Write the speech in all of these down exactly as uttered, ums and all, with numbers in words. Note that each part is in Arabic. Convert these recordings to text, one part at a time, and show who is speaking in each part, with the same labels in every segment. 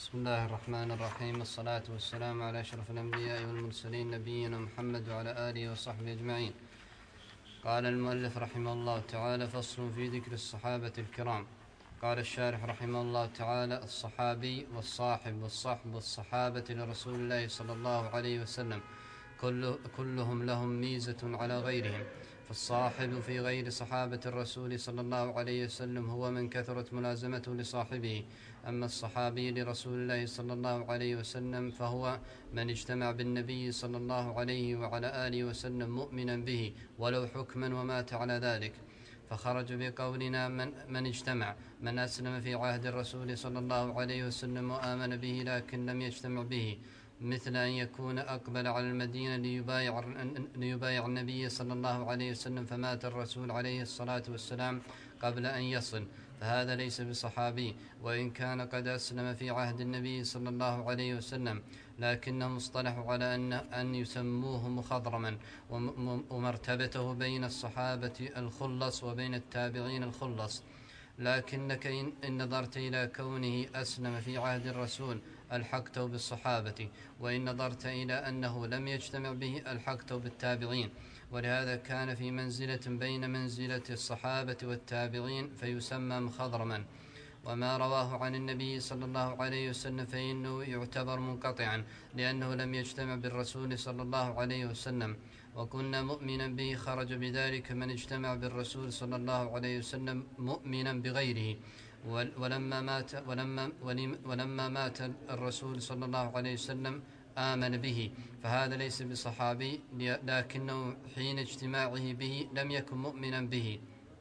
Speaker 1: بسم الله الرحمن الرحيم، والصلاة والسلام على أشرف الأنبياء والمرسلين نبينا محمد وعلى آله وصحبه أجمعين. قال المؤلف رحمه الله تعالى: فصل في ذكر الصحابة الكرام. قال الشارح رحمه الله تعالى: الصحابي والصاحب والصحب والصحابة لرسول الله صلى الله عليه وسلم كل كلهم لهم ميزة على غيرهم، فالصاحب في غير صحابة الرسول صلى الله عليه وسلم هو من كثرت ملازمته لصاحبه. أما الصحابي لرسول الله صلى الله عليه وسلم فهو من اجتمع بالنبي صلى الله عليه وعلى آله وسلم مؤمنا به ولو حكما ومات على ذلك. فخرج بقولنا من, من اجتمع من أسلم في عهد الرسول صلى الله عليه وسلم وآمن به لكن لم يجتمع به، مثل أن يكون أقبل على المدينة ليبايع, ليبايع النبي صلى الله عليه وسلم فمات الرسول عليه الصلاة والسلام قبل أن يصل، فهذا ليس بصحابي، وإن كان قد أسلم في عهد النبي صلى الله عليه وسلم، لكنهم اصطلحوا على أن, أن يسموه مخضرما، ومرتبته بين الصحابة الخلص وبين التابعين الخلص. لكنك إن نظرت إلى كونه أسلم في عهد الرسول ألحقته بالصحابة، وإن نظرت إلى أنه لم يجتمع به ألحقته بالتابعين، ولهذا كان في منزلة بين منزلة الصحابة والتابعين فيسمى مخضرما. وما رواه عن النبي صلى الله عليه وسلم فإنه يعتبر منقطعا لأنه لم يجتمع بالرسول صلى الله عليه وسلم، وكنا مؤمنا به خرج بذلك من اجتمع بالرسول صلى الله عليه وسلم مؤمنا بغيره. ولما مات, ولما, ولما مات الرسول صلى الله عليه وسلم آمن به، فهذا ليس بصحابي، لكنه حين اجتماعه به لم يكن مؤمنا به.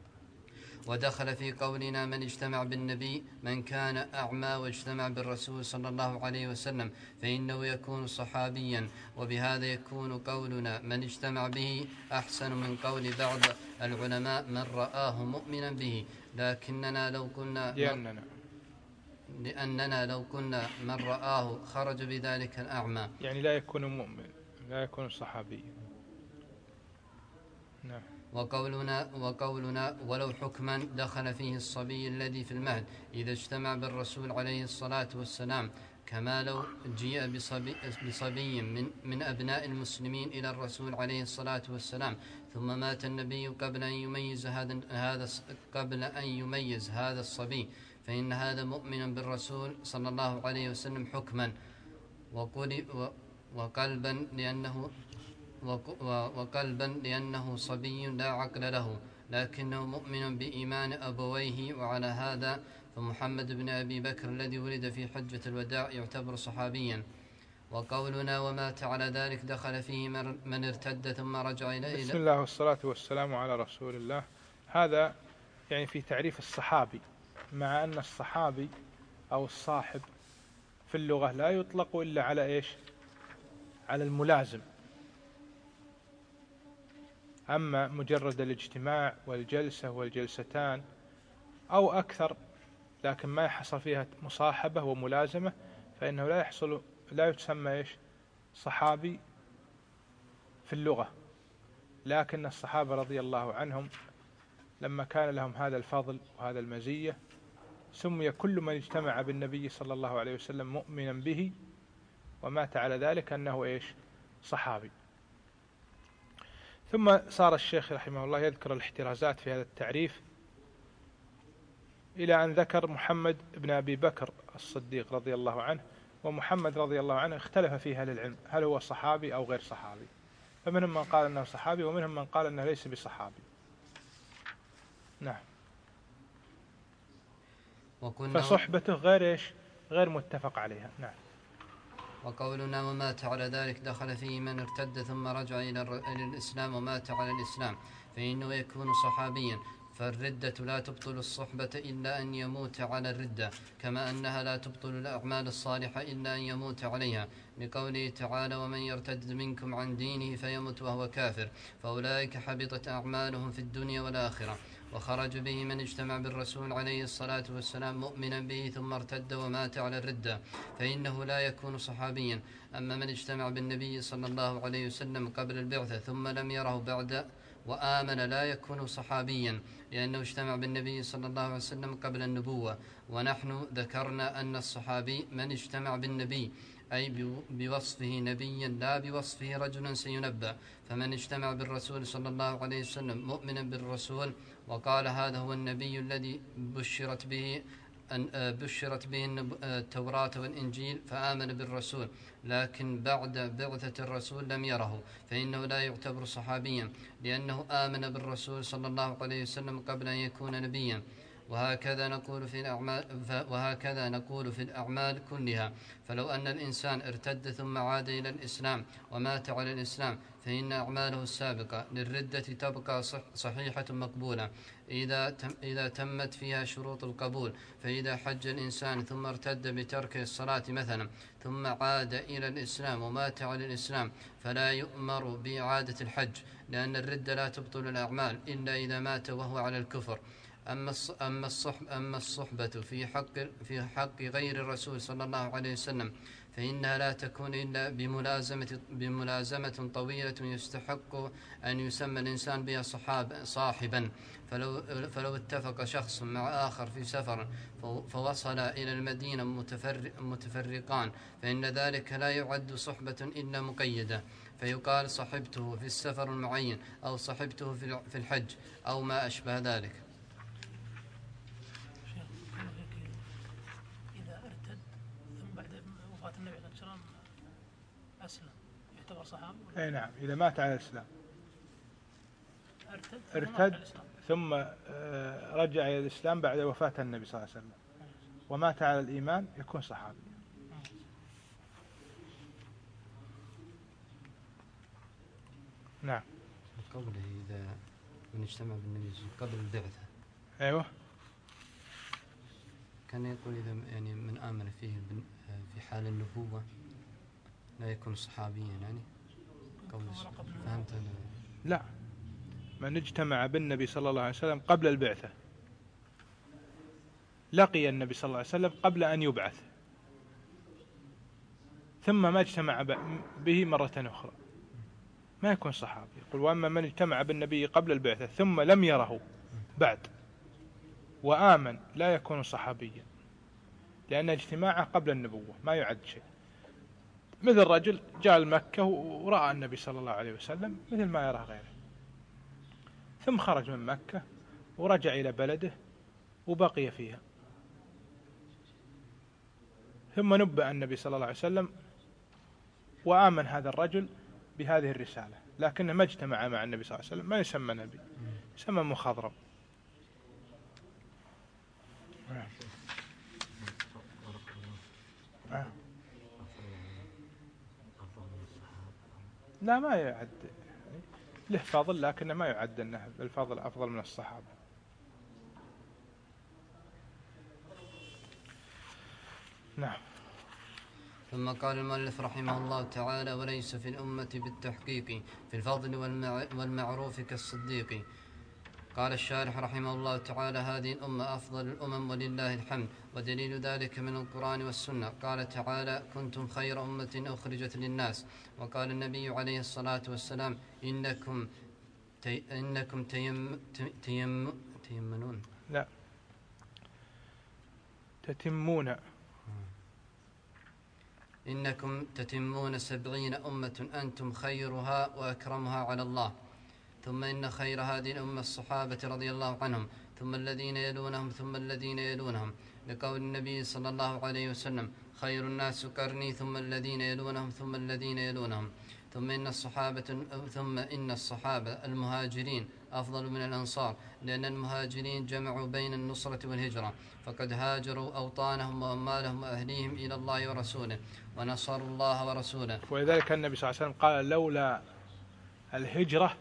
Speaker 1: ودخل في قولنا من اجتمع بالنبي من كان أعمى واجتمع بالرسول صلى الله عليه وسلم فإنه يكون صحابيا، وبهذا يكون قولنا من اجتمع به أحسن من قول بعض العلماء من رآه مؤمنا به، لكننا لو كنا
Speaker 2: لأننا,
Speaker 1: لأننا لو كنا من رآه خرج بذلك الأعمى،
Speaker 2: يعني لا يكون مؤمن، لا يكون صحابيا. نعم.
Speaker 1: وقولنا, وقولنا ولو حكما دخل فيه الصبي الذي في المهد إذا اجتمع بالرسول عليه الصلاة والسلام، كما لو جيء بصبي, بصبي من, من أبناء المسلمين إلى الرسول عليه الصلاة والسلام ثم مات النبي قبل أن يميز هذا, هذا, قبل أن يميز هذا الصبي، فإن هذا مؤمنا بالرسول صلى الله عليه وسلم حكما وقلبا لأنه وقلبا لأنه صبي لا عقل له، لكنه مؤمن بإيمان أبويه. وعلى هذا فمحمد بن أبي بكر الذي ولد في حجة الوداع يعتبر صحابيا. وقولنا ومات على ذلك دخل فيه من ارتد ثم رجع إلى
Speaker 2: بسم الله والصلاة والسلام على رسول الله. هذا يعني في تعريف الصحابي، مع أن الصحابي أو الصاحب في اللغة لا يطلق إلا على إيش؟ على الملازم. أما مجرد الاجتماع والجلسة والجلستان أو أكثر لكن ما يحصل فيها مصاحبة وملازمة فإنه لا يحصل لا يتسمى إيش؟ صحابي في اللغة. لكن الصحابة رضي الله عنهم لما كان لهم هذا الفضل وهذا المزية سمي كل من اجتمع بالنبي صلى الله عليه وسلم مؤمنا به ومات على ذلك أنه إيش؟ صحابي. ثم صار الشيخ رحمه الله يذكر الاحترازات في هذا التعريف إلى أن ذكر محمد بن أبي بكر الصديق رضي الله عنه. ومحمد رضي الله عنه اختلف فيه أهل العلم هل هو صحابي أو غير صحابي، فمنهم من قال أنه صحابي ومنهم من قال أنه ليس بصحابي. نعم. فصحبته غير إيش؟ غير متفق عليها. نعم.
Speaker 1: وقولنا ومات على ذلك دخل فيه من ارتد ثم رجع إلى الإسلام ومات على الإسلام فإنه يكون صحابيا، فالردة لا تبطل الصحبة إلا أن يموت على الردة، كما أنها لا تبطل الأعمال الصالحة إلا أن يموت عليها، لقوله تعالى ومن يرتد منكم عن دينه فيمت وهو كافر فأولئك حبطت أعمالهم في الدنيا والآخرة. وخرج به من اجتمع بالرسول عليه الصلاة والسلام مؤمنا به ثم ارتد ومات على الردة فإنه لا يكون صحابيا. أما من اجتمع بالنبي صلى الله عليه وسلم قبل البعثة ثم لم يره بعد وآمن لا يكون صحابيا لأنه اجتمع بالنبي صلى الله عليه وسلم قبل النبوة. ونحن ذكرنا أن الصحابي من اجتمع بالنبي أي بوصفه نبيا لا بوصفه رجلا سينبأ. فمن اجتمع بالرسول صلى الله عليه وسلم مؤمنا بالرسول وقال هذا هو النبي الذي بشرت به أن بشرت به التوراة والإنجيل فآمن بالرسول، لكن بعد بعثة الرسول لم يره، فإنه لا يعتبر صحابيا لأنه آمن بالرسول صلى الله عليه وسلم قبل أن يكون نبيا. وهكذا نقول في الأعمال وهكذا نقول في الأعمال كلها. فلو أن الإنسان ارتد ثم عاد إلى الإسلام ومات على الإسلام فإن أعماله السابقة للردة تبقى صحيحة مقبولة إذا تم إذا تمت فيها شروط القبول. فإذا حج الإنسان ثم ارتد بترك الصلاة مثلا ثم عاد إلى الإسلام ومات على الإسلام فلا يؤمر بإعادة الحج، لأن الردة لا تبطل الأعمال إلا إذا مات وهو على الكفر. أما أما الصحبة أما الصحبة في حق في حق غير الرسول صلى الله عليه وسلم فإنها لا تكون إلا بملازمة بملازمة طويلة يستحق أن يسمى الإنسان بها صحاب صاحبا. فلو فلو اتفق شخص مع آخر في سفر فوصل إلى المدينة متفرقان فإن ذلك لا يعد صحبة إلا مقيدة، فيقال صحبته في السفر المعين أو صحبته في الحج أو ما أشبه ذلك.
Speaker 3: أسلم يعتبر صحابي؟
Speaker 2: أي نعم، إذا مات على الإسلام
Speaker 3: ارتد,
Speaker 2: ارتد ثم رجع إلى الإسلام بعد وفاة النبي صلى الله عليه وسلم ومات على الإيمان يكون صحابي. نعم.
Speaker 1: قوله إذا من اجتمع بالنبي قبل البعثة.
Speaker 2: أيوة.
Speaker 1: كان يقول إذا يعني من آمن فيه في حال النبوة لا يكون صحابيا يعني. فهمت؟
Speaker 2: لا، من اجتمع بالنبي صلى الله عليه وسلم قبل البعثة لقي النبي صلى الله عليه وسلم قبل أن يبعث ثم ما اجتمع به مرة أخرى ما يكون صحابي. يقول وأما من اجتمع بالنبي قبل البعثة ثم لم يره بعد وآمن لا يكون صحابيا، لأن اجتماعه قبل النبوة ما يعد شيء. مثل رجل جاء لمكة ورأى النبي صلى الله عليه وسلم مثل ما يرى غيره، ثم خرج من مكة ورجع إلى بلده وبقي فيها، ثم نبأ النبي صلى الله عليه وسلم وآمن هذا الرجل بهذه الرسالة، لكنه ما اجتمع مع النبي صلى الله عليه وسلم، ما يسمى نبي، يسمى مخضرم. آه. لا ما يعد له فضل، لكنه ما يعد أنه بالفضل أفضل من الصحابة. نعم.
Speaker 1: ثم قال المؤلف رحمه الله تعالى وليس في الأمة بالتحقيق في الفضل والمعروف كالصديق. قال الشارح رحمه الله تعالى هذه الأمة أفضل الأمم ولله الحمد، ودليل ذلك من القرآن والسنة. قال تعالى كنتم خير أمة أخرجت للناس. وقال النبي عليه الصلاة والسلام إنكم تي إنكم تيم تيم تيمنون
Speaker 2: لا تتمون
Speaker 1: إنكم تتمون سبعين أمة أنتم خيرها وأكرمها على الله. ثم إن خير هذه الأمة الصحابة رضي الله عنهم ثم الذين يلونهم ثم الذين يلونهم، لقول النبي صلى الله عليه وسلم خير الناس قرني ثم الذين يلونهم ثم الذين يلونهم. ثم إن الصحابة ثم إن الصحابة المهاجرين أفضل من الأنصار، لأن المهاجرين جمعوا بين النصرة والهجرة، فقد هاجروا أوطانهم وأموالهم وأهليهم إلى الله ورسوله ونصروا الله ورسوله.
Speaker 2: ولذلك النبي صلى الله عليه وسلم قال لولا الهجرة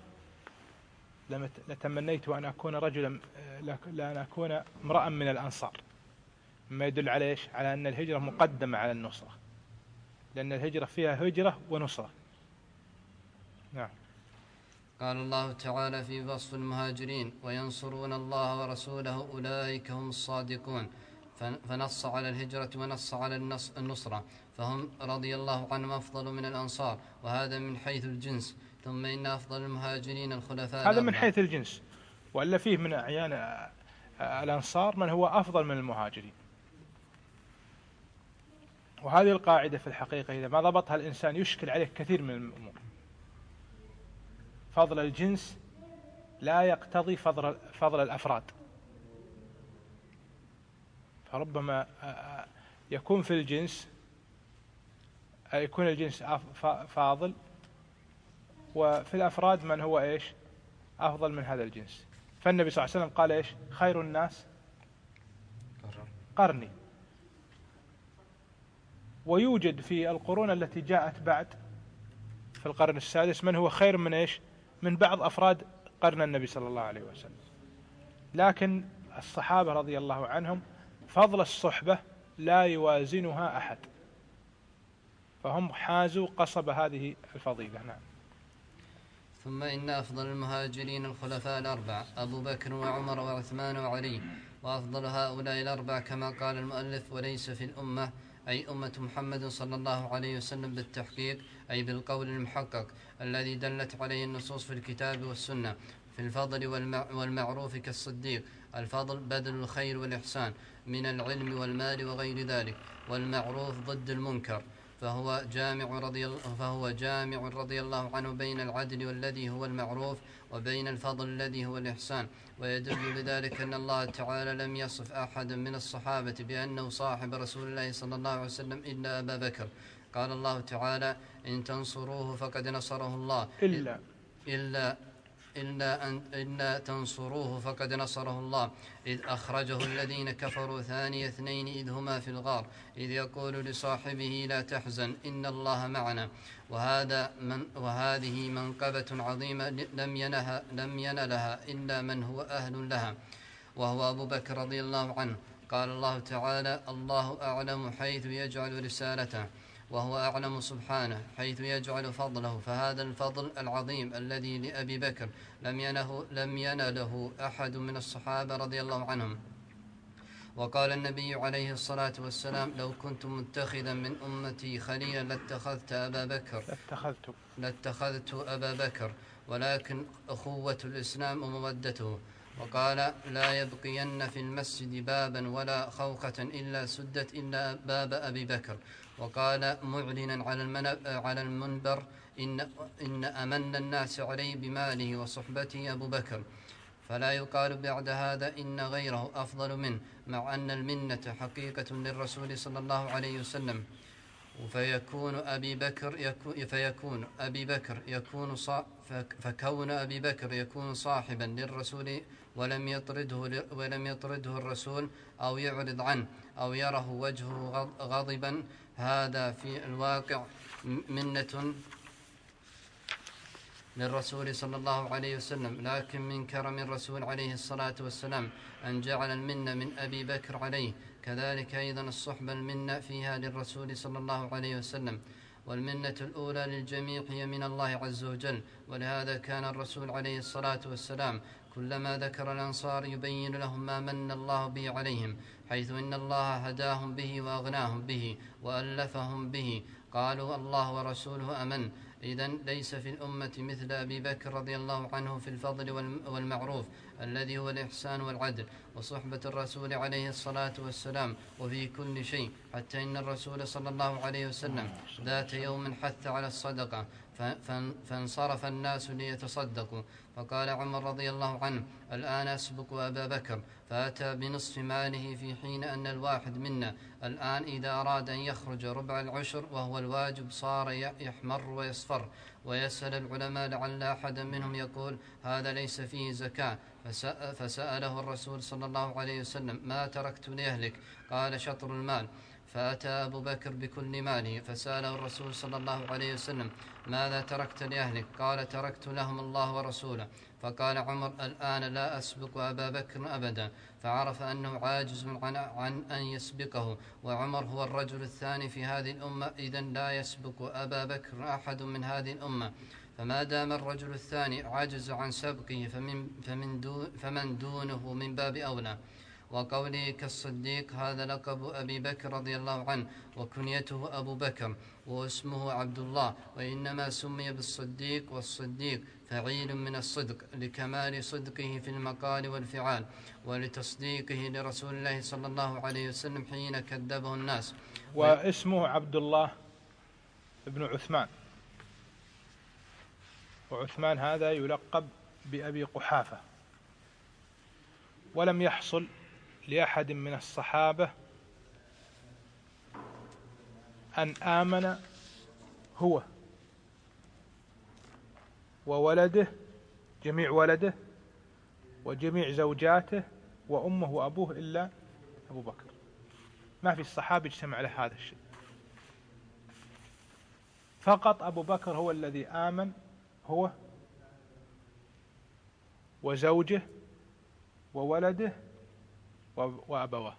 Speaker 2: لتمنيت أن أكون رجلا لأن أكون امرأ من الأنصار، ما يدل على إيش؟ على أن الهجرة مقدمة على النصرة، لأن الهجرة فيها هجرة ونصرة. نعم.
Speaker 1: قال الله تعالى في وصف المهاجرين وينصرون الله ورسوله أولئك هم الصادقون، فنص على الهجرة ونص على النصرة، فهم رضي الله عنهم أفضل من الأنصار، وهذا من حيث الجنس. ثم إن أفضل المهاجرين الخلفاء
Speaker 2: هذا من حيث الجنس، وإلا فيه من أعيان الأنصار من هو أفضل من المهاجرين. وهذه القاعدة في الحقيقة إذا ما ضبطها الإنسان يشكل عليه كثير من الأمور. فضل الجنس لا يقتضي فضل فضل الأفراد، فربما يكون في الجنس يكون الجنس فاضل، وفي الأفراد من هو إيش أفضل من هذا الجنس. فالنبي صلى الله عليه وسلم قال إيش خير الناس قرني. ويوجد في القرون التي جاءت بعد في القرن السادس من هو خير من إيش من بعض أفراد قرن النبي صلى الله عليه وسلم. لكن الصحابة رضي الله عنهم فضل الصحبة لا يوازنها أحد، فهم حازوا قصب هذه الفضيلة. نعم.
Speaker 1: ثم إن أفضل المهاجرين الخلفاء الأربعة أبو بكر وعمر وعثمان وعلي، وأفضل هؤلاء الأربعة كما قال المؤلف وليس في الأمة أي أمة محمد صلى الله عليه وسلم بالتحقيق أي بالقول المحقق الذي دلت عليه النصوص في الكتاب والسنة في الفضل والمعروف كالصديق. الفضل بدل الخير والإحسان من العلم والمال وغير ذلك، والمعروف ضد المنكر، فهو جامع رضي الله فهو جامع رضي الله عنه بين العدل والذي هو المعروف وبين الفضل الذي هو الإحسان. ويدل بذلك أن الله تعالى لم يصف أحدا من الصحابة بأنه صاحب رسول الله صلى الله عليه وسلم إلا أبا بكر. قال الله تعالى إن تنصروه فقد نصره الله
Speaker 2: إلا
Speaker 1: إلا إلا, أن إلا تنصروه فقد نصره الله إذ أخرجه الذين كفروا ثاني اثنين إذ هما في الغار إذ يقول لصاحبه لا تحزن إن الله معنا. وهذا من وهذه منقبة عظيمة لم ينها لم ينلها إلا من هو أهل لها، وهو أبو بكر رضي الله عنه. قال الله تعالى الله أعلم حيث يجعل رسالته، وهو أعلم سبحانه حيث يجعل فضله. فهذا الفضل العظيم الذي لأبي بكر لم ينله, لم ينله أحد من الصحابة رضي الله عنهم. وقال النبي عليه الصلاة والسلام لو كنت متخذا من أمتي خليلا لاتخذت أبا بكر
Speaker 2: لاتخذت
Speaker 1: لاتخذت أبا بكر ولكن أخوة الإسلام ومودته. وقال لا يبقين في المسجد بابا ولا خوخة إلا سدت إلا باب أبي بكر. وقال معلنا على المنبر إن, إن أمن الناس عليه بماله وصحبته أبو بكر، فلا يقال بعد هذا إن غيره أفضل منه، مع أن المنة حقيقة للرسول صلى الله عليه وسلم. فيكون أبي بكر يكون فيكون أبي بكر يكون صا فكون أبي بكر يكون صاحبا للرسول ولم يطرده ولم يطرده الرسول أو يعرض عنه أو يره وجهه غضبا، هذا في الواقع منة للرسول صلى الله عليه وسلم. لكن من كرم الرسول عليه الصلاة والسلام أن جعل المنة من أبي بكر عليه، كذلك أيضا الصحبة المنة فيها للرسول صلى الله عليه وسلم. والمنة الأولى للجميع هي من الله عز وجل، ولهذا كان الرسول عليه الصلاة والسلام كلما ذكر الأنصار يبين لهم ما من الله به عليهم، حيث إن الله هداهم به وأغناهم به وألفهم به. قالوا الله ورسوله أمن. إذن ليس في الأمة مثل أبي بكر رضي الله عنه في الفضل والمعروف الذي هو الإحسان والعدل وصحبة الرسول عليه الصلاة والسلام وفي كل شيء، حتى إن الرسول صلى الله عليه وسلم ذات يوم حث على الصدقة فانصرف الناس ليتصدقوا، فقال عمر رضي الله عنه الآن أسبق أبا بكر، فأتى بنصف ماله في حين أن الواحد منا الآن إذا أراد أن يخرج ربع العشر وهو الواجب صار يحمر ويصفر ويسأل العلماء لعل أحدا منهم يقول هذا ليس فيه زكاة، فسأله الرسول صلى الله عليه وسلم ما تركت لأهلك؟ قال شطر المال. فأتى أبو بكر بكل ماله فسأله الرسول صلى الله عليه وسلم ماذا تركت لأهلك؟ قال تركت لهم الله ورسوله. فقال عمر الآن لا أسبق أبا بكر أبدا، فعرف أنه عاجز عن, عن أن يسبقه، وعمر هو الرجل الثاني في هذه الأمة، إذن لا يسبق أبا بكر أحد من هذه الأمة. فما دام الرجل الثاني عجز عن سبقه فمن, فمن, دون فمن دونه من باب أولى. وقوله كالصديق هذا لقب أبي بكر رضي الله عنه وكنيته أبو بكر واسمه عبد الله، وإنما سمي بالصديق، والصديق فعيل من الصدق لكمال صدقه في المقال والفعال ولتصديقه لرسول الله صلى الله عليه وسلم حين كذبه الناس.
Speaker 2: واسمه عبد الله بن عثمان، وعثمان هذا يلقب بأبي قحافة. ولم يحصل لأحد من الصحابة أن آمن هو وولده، جميع ولده وجميع زوجاته وأمه وأبوه إلا أبو بكر. ما في الصحابة اجتمع على هذا الشيء، فقط أبو بكر هو الذي آمن، هو وزوجه وولده وأبواه.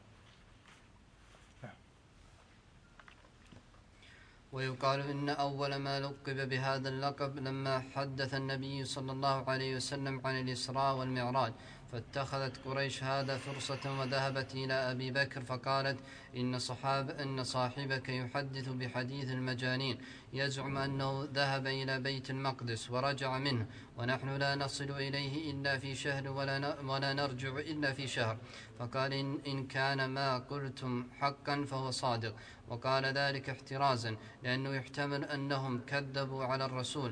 Speaker 1: ويقال إن أول ما لقب بهذا اللقب لما حدث النبي صلى الله عليه وسلم عن الإسراء والمعراج، فاتخذت قريش هذا فرصة وذهبت إلى أبي بكر فقالت إن, صحاب إن صاحبك يحدث بحديث المجانين، يزعم أنه ذهب إلى بيت المقدس ورجع منه، ونحن لا نصل إليه إلا في شهر ولا, ولا نرجع إلا في شهر. فقال إن, إن كان ما قلتم حقا فهو صادق. وقال ذلك احترازا لأنه يحتمل أنهم كذبوا على الرسول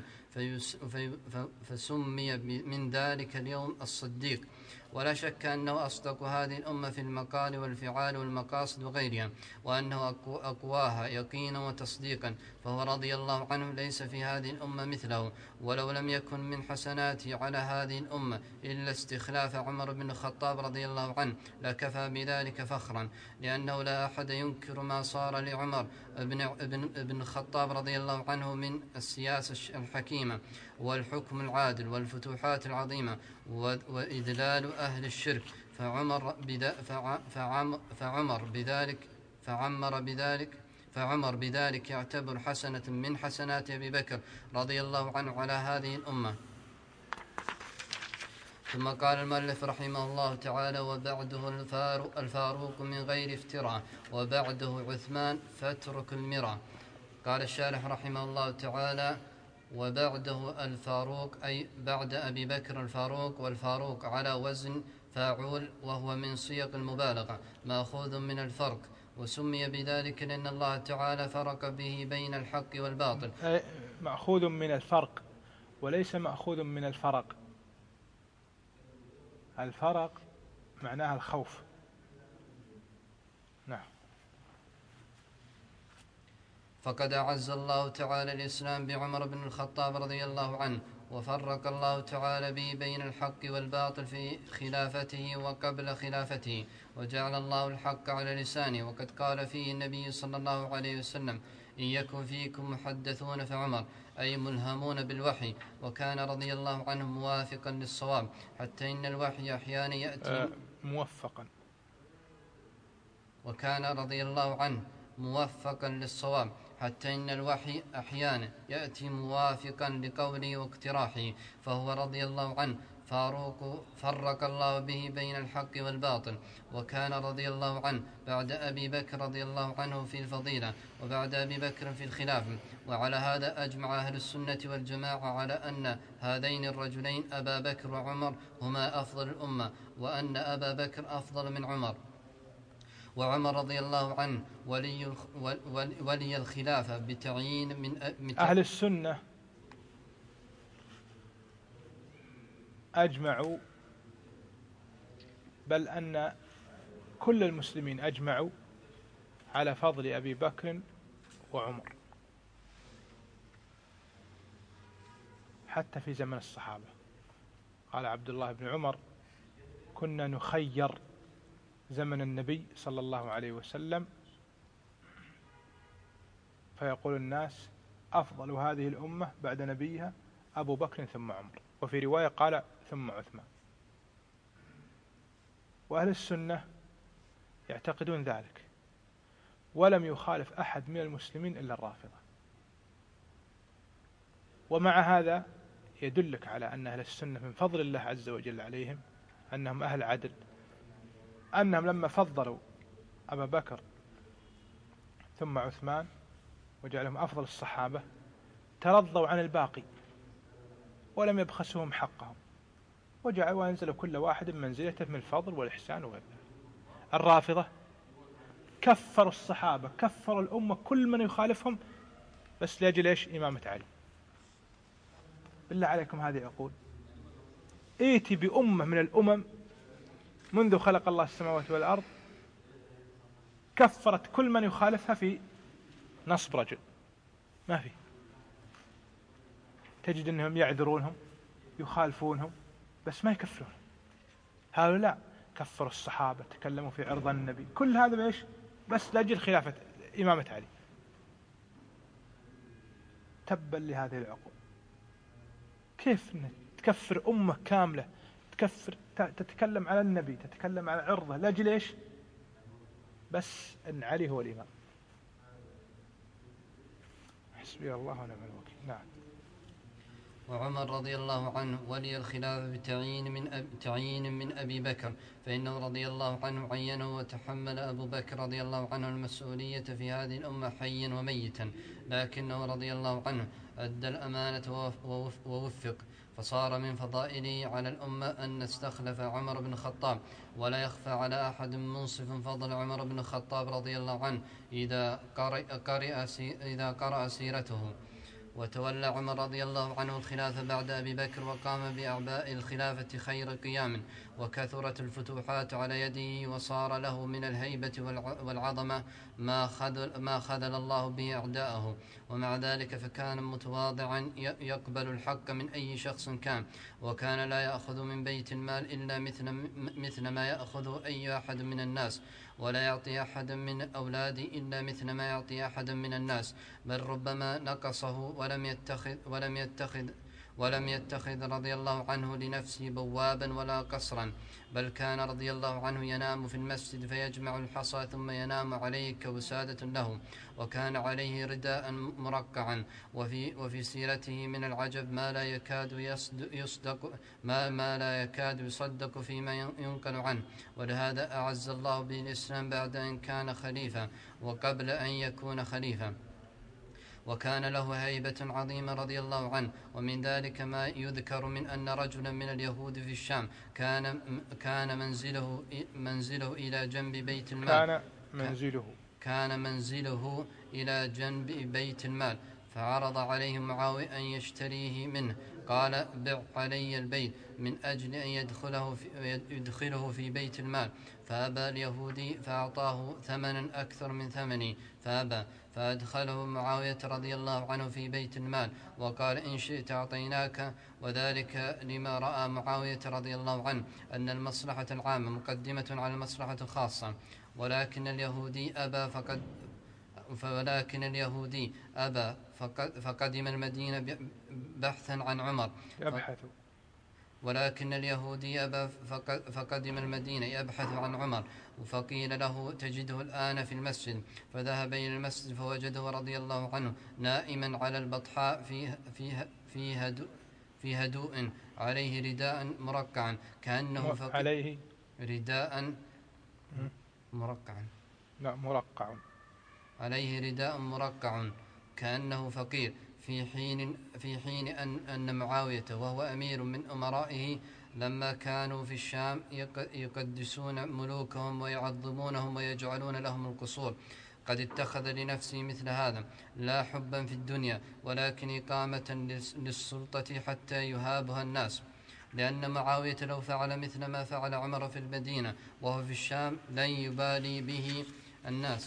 Speaker 1: فسمي من ذلك اليوم الصديق. ولا شك أنه أصدق هذه الأمة في المقال والفعال والمقاصد وغيرها، وأنه أقواها يقينا وتصديقا، فهو رضي الله عنه ليس في هذه الأمة مثله. ولو لم يكن من حسناته على هذه الأمة إلا استخلاف عمر بن الخطاب رضي الله عنه لكفى بذلك فخرا، لأنه لا أحد ينكر ما صار لعمر بن الخطاب رضي الله عنه من السياسة الحكيمة والحكم العادل والفتوحات العظيمة وإذلال أهل الشرك، فعمر, فعمر بذلك فعمر بذلك فعمر بذلك يعتبر حسنة من حسنات أبي بكر رضي الله عنه على هذه الأمة. ثم قال المؤلف رحمه الله تعالى وبعده الفاروق من غير افتراء، وبعده عثمان فاترك المرى. قال الشارح رحمه الله تعالى وبعده الفاروق أي بعد أبي بكر الفاروق، والفاروق على وزن فاعول وهو من صيغ المبالغة مأخوذ من الفرق، وسمي بذلك لأن الله تعالى فرق به بين الحق والباطل.
Speaker 2: مأخوذ من الفرق وليس مأخوذ من الفرق. الفرق معناها الخوف. نعم.
Speaker 1: فقد أعز الله تعالى الإسلام بعمر بن الخطاب رضي الله عنه، وفرق الله تعالى به بين الحق والباطل في خلافته وقبل خلافته، وجعل الله الحق على لسانه. وقد قال فيه النبي صلى الله عليه وسلم إن يكن فيكم محدثون فعمر، أي ملهمون بالوحي، وكان رضي الله عنه موافقا للصواب، حتى إن الوحي أحيانا يأتي
Speaker 2: أه موفقا
Speaker 1: وكان رضي الله عنه موفقا للصواب، حتى إن الوحي أحيانا يأتي موافقا لقوله واقتراحه، فهو رضي الله عنه فاروق فرق الله به بين الحق والباطل. وكان رضي الله عنه بعد أبي بكر رضي الله عنه في الفضيلة، وبعد أبي بكر في الخلافة. وعلى هذا أجمع أهل السنة والجماعة على أن هذين الرجلين أبا بكر وعمر هما أفضل الأمة، وأن أبا بكر أفضل من عمر. وعمر رضي الله عنه ولي, ولي الخلافة بتعيين من
Speaker 2: أهل السنة أجمعوا، بل أن كل المسلمين أجمعوا على فضل أبي بكر وعمر حتى في زمن الصحابة. قال عبد الله بن عمر كنا نخير زمن النبي صلى الله عليه وسلم، فيقول الناس أفضل هذه الأمة بعد نبيها أبو بكر ثم عمر، وفي رواية قال ثم عثمان. وأهل السنة يعتقدون ذلك، ولم يخالف أحد من المسلمين إلا الرافضة. ومع هذا يدلك على أن أهل السنة من فضل الله عز وجل عليهم أنهم أهل عدل، أنهم لما فضلوا أبا بكر ثم عثمان وجعلهم أفضل الصحابة ترضوا عن الباقي ولم يبخسوهم حقهم، وجعلوا وأنزلوا كل واحد منزلته من الفضل والإحسان وغيره. الرافضة كفروا الصحابة، كفروا الأمة، كل من يخالفهم بس لأجل إيش؟ إمامة علي. بالله عليكم هذه عقول؟ ائتي بأمة من الأمم منذ خلق الله السماوات والأرض كفرت كل من يخالفها في نصب رجل، ما في. تجد أنهم يعذرونهم يخالفونهم بس ما يكفرون. هؤلاء كفروا الصحابة، تكلموا في عرض النبي، كل هذا بإيش؟ بس لأجل خلافة إمامة علي. تبا لهذه العقول. كيف تكفر أمة كاملة، تكفر تتكلم على النبي، تتكلم على عرضه لأجل إيش؟ بس أن علي هو الإمام. حسبي الله ونعم الوكيل. نعم.
Speaker 1: وعمر رضي الله عنه ولي الخلافة بتعيين من أب تعيين من أبي بكر، فإنه رضي الله عنه عينه، وتحمل أبو بكر رضي الله عنه المسؤولية في هذه الأمة حيا وميتا، لكنه رضي الله عنه أدى الأمانة ووفق، فصار من فضائله على الأمة أن استخلف عمر بن الخطاب، ولا يخفى على أحد منصف فضل عمر بن الخطاب رضي الله عنه إذا قرأ, قرأ, إذا قرأ سيرته. وتولى عمر رضي الله عنه الخلافة بعد أبي بكر، وقام بأعباء الخلافة خير قيام، وكثرت الفتوحات على يده، وصار له من الهيبة والعظمة ما خذل, ما خذل الله به أعداءه. ومع ذلك فكان متواضعا يقبل الحق من أي شخص كان، وكان لا يأخذ من بيت المال إلا مثل, مثل ما يأخذ أي أحد من الناس، ولا يعطي أحدا من أولاده إلا مثل ما يعطي أحدا من الناس، بل ربما نقصه ولم يتخذ ولم يتخذ ولم يتخذ رضي الله عنه لنفسه بوابا ولا قصرا، بل كان رضي الله عنه ينام في المسجد فيجمع الحصى ثم ينام عليه كوسادة له، وكان عليه رداء مرقعا. وفي, وفي سيرته من العجب ما لا يكاد يصدق ما, ما لا يكاد يصدق فيما ينقل عنه. ولهذا أعز الله به الإسلام بعد أن كان خليفة وقبل أن يكون خليفة، وكان له هيبة عظيمة رضي الله عنه. ومن ذلك ما يذكر من أن رجلا من اليهود في الشام كان كان منزله منزله إلى جنب بيت المال
Speaker 2: كان منزله
Speaker 1: كان منزله إلى جنب بيت المال فعرض عليه معاوية أن يشتريه منه، قال بع علي البيت من أجل أن يدخله في, يدخله في بيت المال، فأبى اليهودي فأعطاه ثمنا أكثر من ثمنه فأبى، فأدخله معاوية رضي الله عنه في بيت المال، وقال إن شئت أعطيناك. وذلك لما رأى معاوية رضي الله عنه أن المصلحة العامة مقدمة على المصلحة الخاصة، ولكن اليهودي أبى فقد ولكن اليهودي أبى فقدم المدينة بحثا عن عمر
Speaker 2: يبحث
Speaker 1: ولكن اليهودي أبى فقدم المدينة يبحث عن عمر، فقيل له تجده الآن في المسجد، فذهب إلى المسجد فوجده رضي الله عنه نائما على البطحاء في في في هدوء في هدوء عليه رداء مرقعا كأنه فقير
Speaker 2: عليه
Speaker 1: رداء مرقعا
Speaker 2: لا مرقع
Speaker 1: عليه رداء مرقع كأنه فقير، في حين في حين أن أن معاوية وهو أمير من أمرائه لما كانوا في الشام يقدسون ملوكهم ويعظمونهم ويجعلون لهم القصور، قد اتخذ لنفسه مثل هذا لا حبا في الدنيا ولكن إقامة للسلطة حتى يهابها الناس، لأن معاوية لو فعل مثل ما فعل عمر في المدينة وهو في الشام لن يبالي به الناس.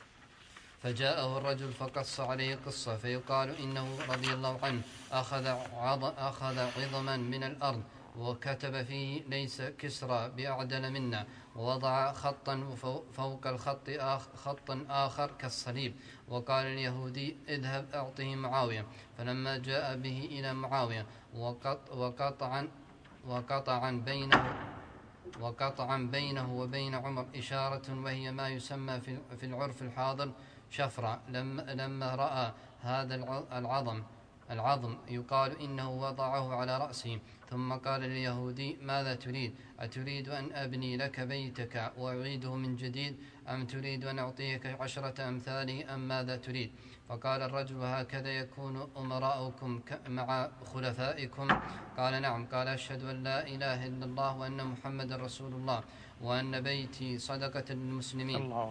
Speaker 1: فجاءه الرجل فقص عليه قصة، فيقال إنه رضي الله عنه أخذ, أخذ عظما من الأرض وكتب فيه ليس كسرى بأعدل منا، ووضع خطا فوق الخط خطا آخر كالصليب، وقال اليهودي اذهب أعطه معاوية. فلما جاء به إلى معاوية وقطعا وقطعا بينه وقطعا بينه وبين عمر إشارة، وهي ما يسمى في العرف الحاضر شفرة، لما, لما رأى هذا العظم العظم يقال إنه وضعه على رأسه، ثم قال لليهودي: ماذا تريد؟ أتريد أن أبني لك بيتك وأعيده من جديد، أم تريد أن أعطيك عشرة أمثاله، أم ماذا تريد؟ فقال الرجل: هكذا يكون أمراؤكم مع خلفائكم؟ قال: نعم. قال: أشهد أن لا إله إلا الله وأن محمد رسول الله وأن بيتي صدقة للمسلمين. الله.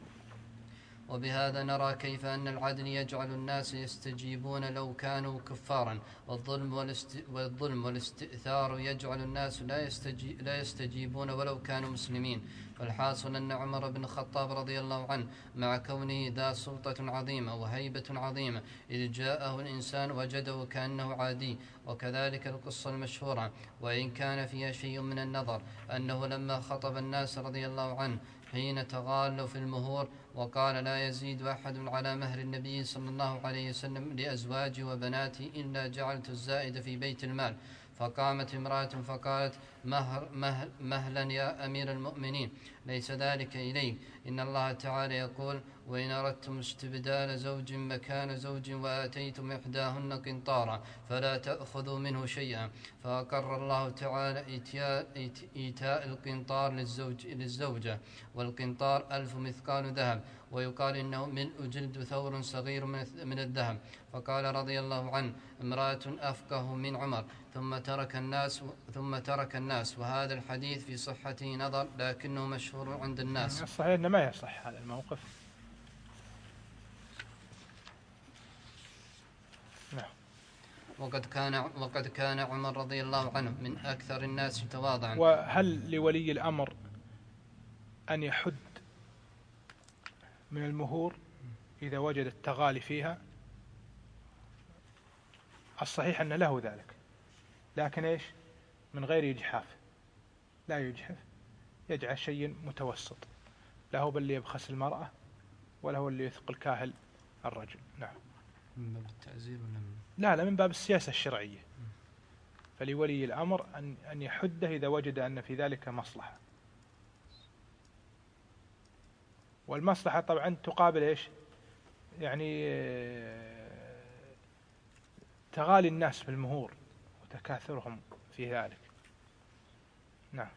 Speaker 1: وبهذا نرى كيف أن العدل يجعل الناس يستجيبون لو كانوا كفارا، والظلم, والاست... والظلم والاستئثار يجعل الناس لا, يستجي... لا يستجيبون ولو كانوا مسلمين. والحاصل أن عمر بن الخطاب رضي الله عنه مع كونه ذا سلطة عظيمة وهيبة عظيمة، إذ جاءه الإنسان وجده كأنه عادي. وكذلك القصة المشهورة، وإن كان فيها شيء من النظر، أنه لما خطب الناس رضي الله عنه حين تغالوا في المهور وقال: لا يزيد أحد على مهر النبي صلى الله عليه وسلم لأزواجي وبناتي إلا جعلت الزائد في بيت المال. فقامت امرأة فقالت: مهر مهل مهلا يا أمير المؤمنين، ليس ذلك إليك، إن الله تعالى يقول: وإن أردتم استبدال زوج مكان زوج وآتيتم إحداهن قنطارا فلا تأخذوا منه شيئا. فأقر الله تعالى إيتاء, إيتاء القنطار للزوج للزوجة، والقنطار ألف مثقال ذهب، ويقال إنه ملء جلد ثور صغير من الذهب. فقال رضي الله عنه: امرأة أفقه من عمر، ثم ترك الناس ثم ترك الناس وهذا الحديث في صحته نظر، لكنه مشهور عند الناس.
Speaker 2: الصحيح أنه ما يصح هذا الموقف. نعم.
Speaker 1: وقد كان وقد كان عمر رضي الله عنه من أكثر الناس تواضعا.
Speaker 2: وهل لولي الأمر أن يحد من المهور إذا وجد التغالي فيها؟ الصحيح أن له ذلك، لكن إيش؟ من غير إجحاف، لا يجحف، يجعل شيء متوسط، لا هو باللي يبخس المرأة ولا هو اللي يثقل كاهل الرجل. نعم.
Speaker 1: من باب التعزير ولا من...
Speaker 2: لا لا من باب السياسة الشرعية. فلولي الأمر أن أن يحده إذا وجد أن في ذلك مصلحة، والمصلحة طبعا تقابل إيش؟ يعني تغالي الناس في المهور وتكاثرهم في ذلك. نعم.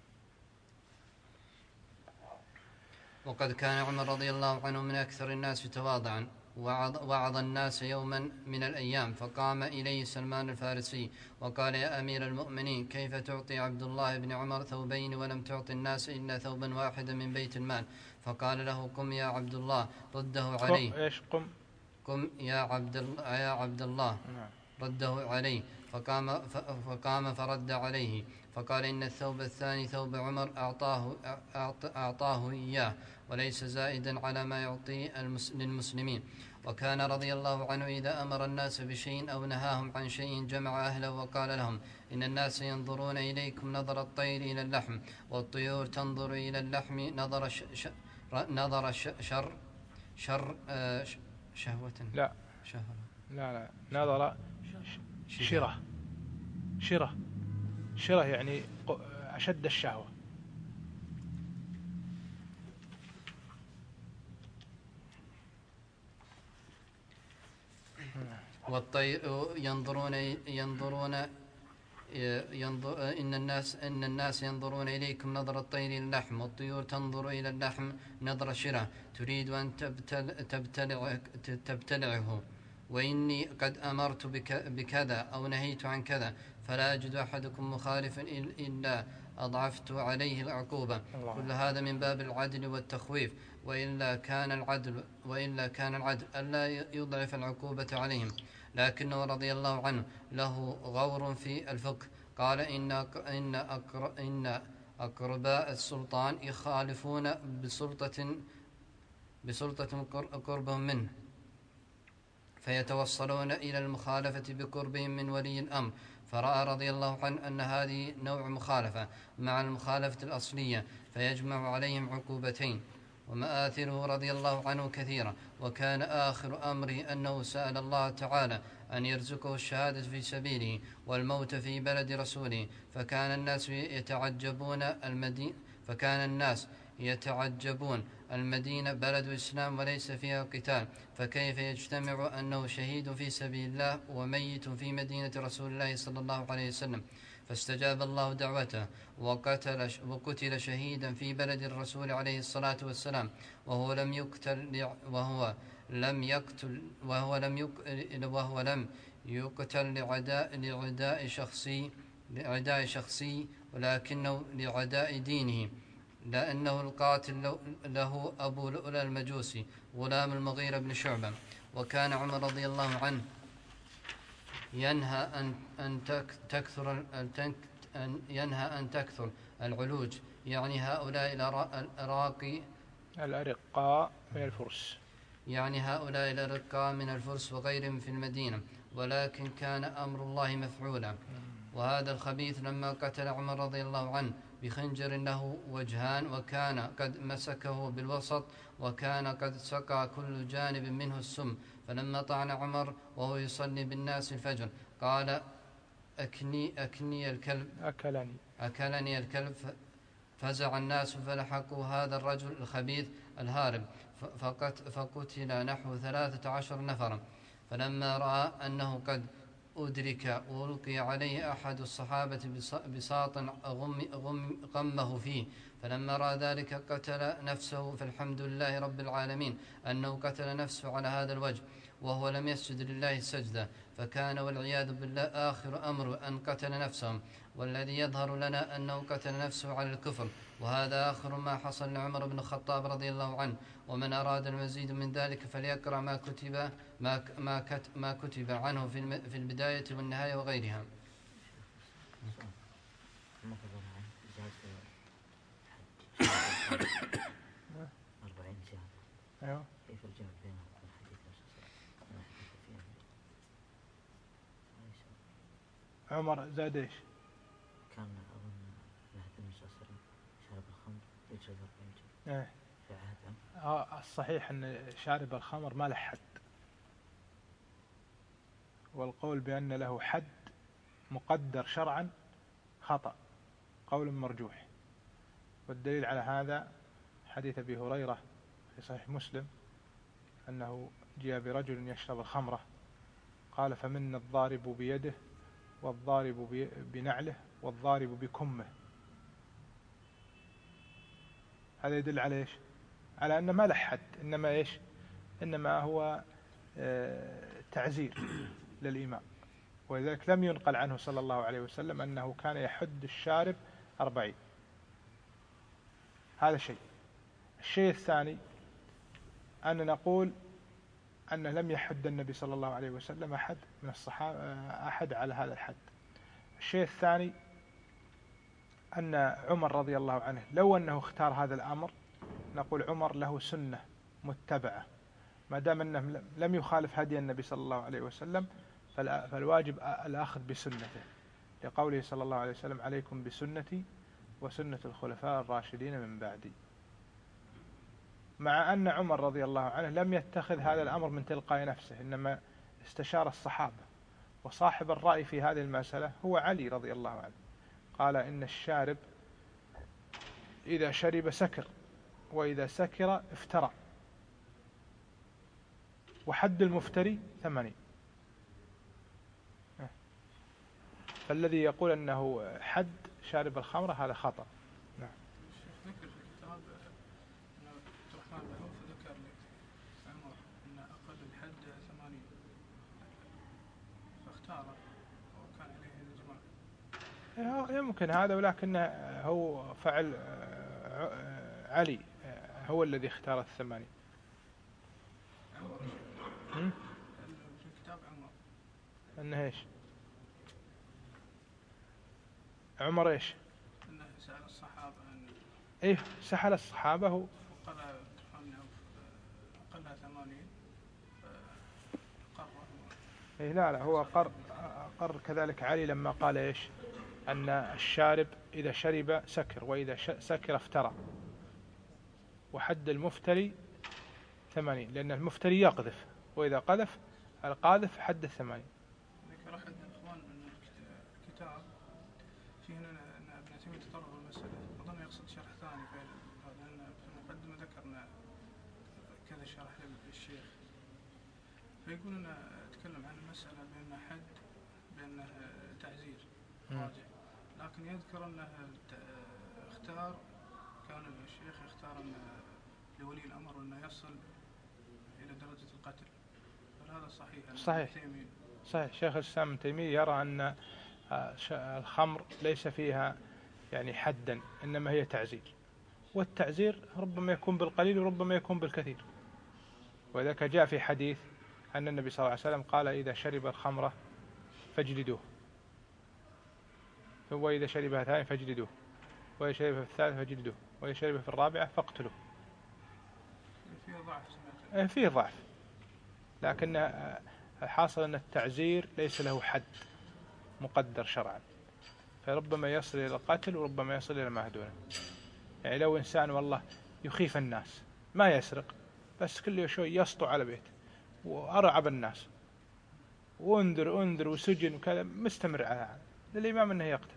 Speaker 1: وقد كان عمر رضي الله عنه من أكثر الناس تواضعا، وعظ الناس يوما من الأيام، فقام إليه سلمان الفارسي وقال: يا أمير المؤمنين، كيف تعطي عبد الله بن عمر ثوبين ولم تعطي الناس إلا ثوبا واحدا من بيت المال؟ فقال له: قم يا عبد الله رده عليه.
Speaker 2: إيش قم؟
Speaker 1: قم يا عبد يا عبد الله رده عليه. فقام فقام فرد عليه، فقال: إن الثوب الثاني ثوب عمر أعطاه أعطاه إياه، وليس زائدا على ما يعطي للمسلمين. وكان رضي الله عنه إذا أمر الناس بشيء أو نهاهم عن شيء جمع أهله وقال لهم: إن الناس ينظرون إليكم نظر الطير إلى اللحم، والطيور تنظر إلى اللحم نظر ش ش نظر ش شر شر آه شهوة
Speaker 2: لا
Speaker 1: شهرة
Speaker 2: لا لا نظر شرة شرة شرة يعني أشد الشهوة.
Speaker 1: والطير ينظرون ينظرون ينظر إن الناس إن الناس ينظرون إليكم نظر الطير إلى اللحم، والطيور تنظر إلى اللحم نظر شرة، تريد أن تبتل تبتلع تبتلعه. وإني قد أمرت بكذا أو نهيت عن كذا، فلا أجد أحدكم مخالفا إلا أضعفت عليه العقوبة. كل هذا من باب العدل والتخويف، وإلا كان العدل وإلا كان العدل ألا يضعف العقوبة عليهم. لكنه رضي الله عنه له غور في الفقه، قال: إن إن إن أقرباء السلطان يخالفون بسلطة بسلطة قربهم منه، فيتوصلون إلى المخالفة بقربهم من ولي الأمر. فرأى رضي الله عنه أن هذه نوع مخالفة مع المخالفة الأصلية، فيجمع عليهم عقوبتين. ومآثره رضي الله عنه كثيرة، وكان آخر أمره أنه سأل الله تعالى أن يرزقه الشهادة في سبيله والموت في بلد رسوله، فكان الناس يتعجبون المدينة فكان الناس يتعجبون، المدينة بلد إسلام وليس فيها قتال، فكيف يجتمع أنه شهيد في سبيل الله وميت في مدينة رسول الله صلى الله عليه وسلم؟ فاستجاب الله دعوته وقتل, وقتل شهيدا في بلد الرسول عليه الصلاة والسلام، وهو لم يقتل وهو لم يقتل وهو لم يقتل وهو لم يقتل لعداء لعداء شخصي لعداء شخصي ولكنه لعداء دينه، لأنه القاتل له أبو لؤلؤ المجوسي غلام المغيرة بن شعبة. وكان عمر رضي الله عنه ينهى أن أن تكثر أن ينهى أن تكثر العلوج، يعني هؤلاء الأراقي
Speaker 2: الأرقاء من الفرس
Speaker 1: يعني هؤلاء الأرقاء من الفرس وغيرهم في المدينة، ولكن كان أمر الله مفعولا. وهذا الخبيث لما قتل عمر رضي الله عنه بخنجر له وجهان، وكان قد مسكه بالوسط، وكان قد سقى كل جانب منه السم، فلما طعن عمر وهو يصلي بالناس الفجر قال أكني, أكني الكلب
Speaker 2: أكلني
Speaker 1: أكلني الكلب، فزع الناس فلحقوا هذا الرجل الخبيث الهارب، فقتل نحو ثلاثة عشر نفرا. فلما رأى أنه قد أدرك وألقي عليه أحد الصحابة بساط غم غم غمه فيه، فلما رأى ذلك قتل نفسه، فالحمد لله رب العالمين أنه قتل نفسه على هذا الوجه وهو لم يسجد لله سجدة، فكان والعياذ بالله آخر أمر أن قتل نفسه، والذي يظهر لنا أنه قتل نفسه على الكفر، وهذا آخر ما حصل لعمر بن الخطاب رضي الله عنه. ومن أراد المزيد من ذلك فليقرأ ما كتب ما ما ما كتب عنه في في البداية والنهاية وغيرها.
Speaker 2: أيوه.
Speaker 4: كيف الجمع بينهم الحديث
Speaker 2: عمر زاد ايش؟
Speaker 4: كان أظن عهد النبي صلى الله عليه وسلم شرب الخمر يجلد أربعين جلد.
Speaker 2: ايه.
Speaker 4: في عهد
Speaker 2: اه الصحيح ان شارب الخمر ما له حد، والقول بأن له حد مقدر شرعا خطأ، قول مرجوح. والدليل على هذا حديث أبي هريرة في صحيح مسلم أنه جاء برجل يشرب الخمرة قال فمن الضارب بيده والضارب بنعله والضارب بكمه. هذا يدل على إيش؟ على أن ما له حد، إنما إيش؟ إنما هو تعزير للإمام. ولذلك لم ينقل عنه صلى الله عليه وسلم أنه كان يحد الشارب أربعين. هذا شيء. الشيء الثاني أن نقول أنه لم يحد النبي صلى الله عليه وسلم أحد من الصحابة أحد على هذا الحد. الشيء الثاني أن عمر رضي الله عنه لو أنه اختار هذا الأمر نقول عمر له سنة متبعة، ما دام أنه لم يخالف هدي النبي صلى الله عليه وسلم فالواجب الأخذ بسنته، لقوله صلى الله عليه وسلم عليكم بسنتي وسنة الخلفاء الراشدين من بعدي. مع أن عمر رضي الله عنه لم يتخذ هذا الأمر من تلقاء نفسه، إنما استشار الصحابة، وصاحب الرأي في هذه المسألة هو علي رضي الله عنه، قال إن الشارب إذا شرب سكر وإذا سكر افترى، وحد المفتري ثمانين. فالذي يقول أنه حد شارب الخمر هذا خطأ. نعم.
Speaker 3: ذكر في الكتاب أن عبد الرحمن بن عوف ذكر لعمر أن أقل الحد ثمانين فاختاره وكان عليه الإجماع.
Speaker 2: يمكن هذا، ولكن هو فعل علي هو الذي اختار الثمانين.
Speaker 3: عمر في الكتاب عمر
Speaker 2: أنه إيش؟ عمر إيش؟
Speaker 3: أنه سأل الصحابة أن
Speaker 2: إيه سحل الصحابة هو
Speaker 3: وقال عبد الرحمن بن عوف أقلها ثمانين فقرر.
Speaker 2: إيه لا لا هو قر قر كذلك علي لما قال إيش؟ أن الشارب إذا شرب سكر وإذا سكر افترى، وحد المفتري ثمانين، لأن المفتري يقذف، وإذا قذف القاذف حد الثمانين.
Speaker 3: ذكر أحد الإخوان أن الكتاب فيه أن ابن تيمية تطرق المسألة، أظن يقصد شرح ثاني في هذا، أن فيقول أنا أتكلم عن المسألة بأنه حد بأنه تعزير راجع، لكن يذكر أنه اختار، كان الشيخ يختار أن لولي الأمر أنه يصل إلى درجة القتل، هل هذا صحيح؟
Speaker 2: صحيح صحيح. شيخ الإسلام ابن تيمية يرى أن الخمر ليس فيها يعني حدا، إنما هي تعزير، والتعزير ربما يكون بالقليل وربما يكون بالكثير. وذلك جاء في حديث أن النبي صلى الله عليه وسلم قال إذا شرب الخمرة فاجلدوه، وإذا شربها ثاني فاجلدوه، وإذا شربها في الثالث فاجلدوه، وإذا شربها في الرابعة فاقتلوه.
Speaker 3: فيه ضعف سمعت.
Speaker 2: فيه ضعف، لكن الحاصل أن التعزير ليس له حد مقدر شرعا، فربما يصل إلى القتل وربما يصل إلى ما دونه. يعني لو إنسان والله يخيف الناس ما يسرق، بس كل شوي يسطو على بيته وأرعب الناس وانذر انذر وسجن وكذا، مستمر على هذا، للإمام أنه يقتله.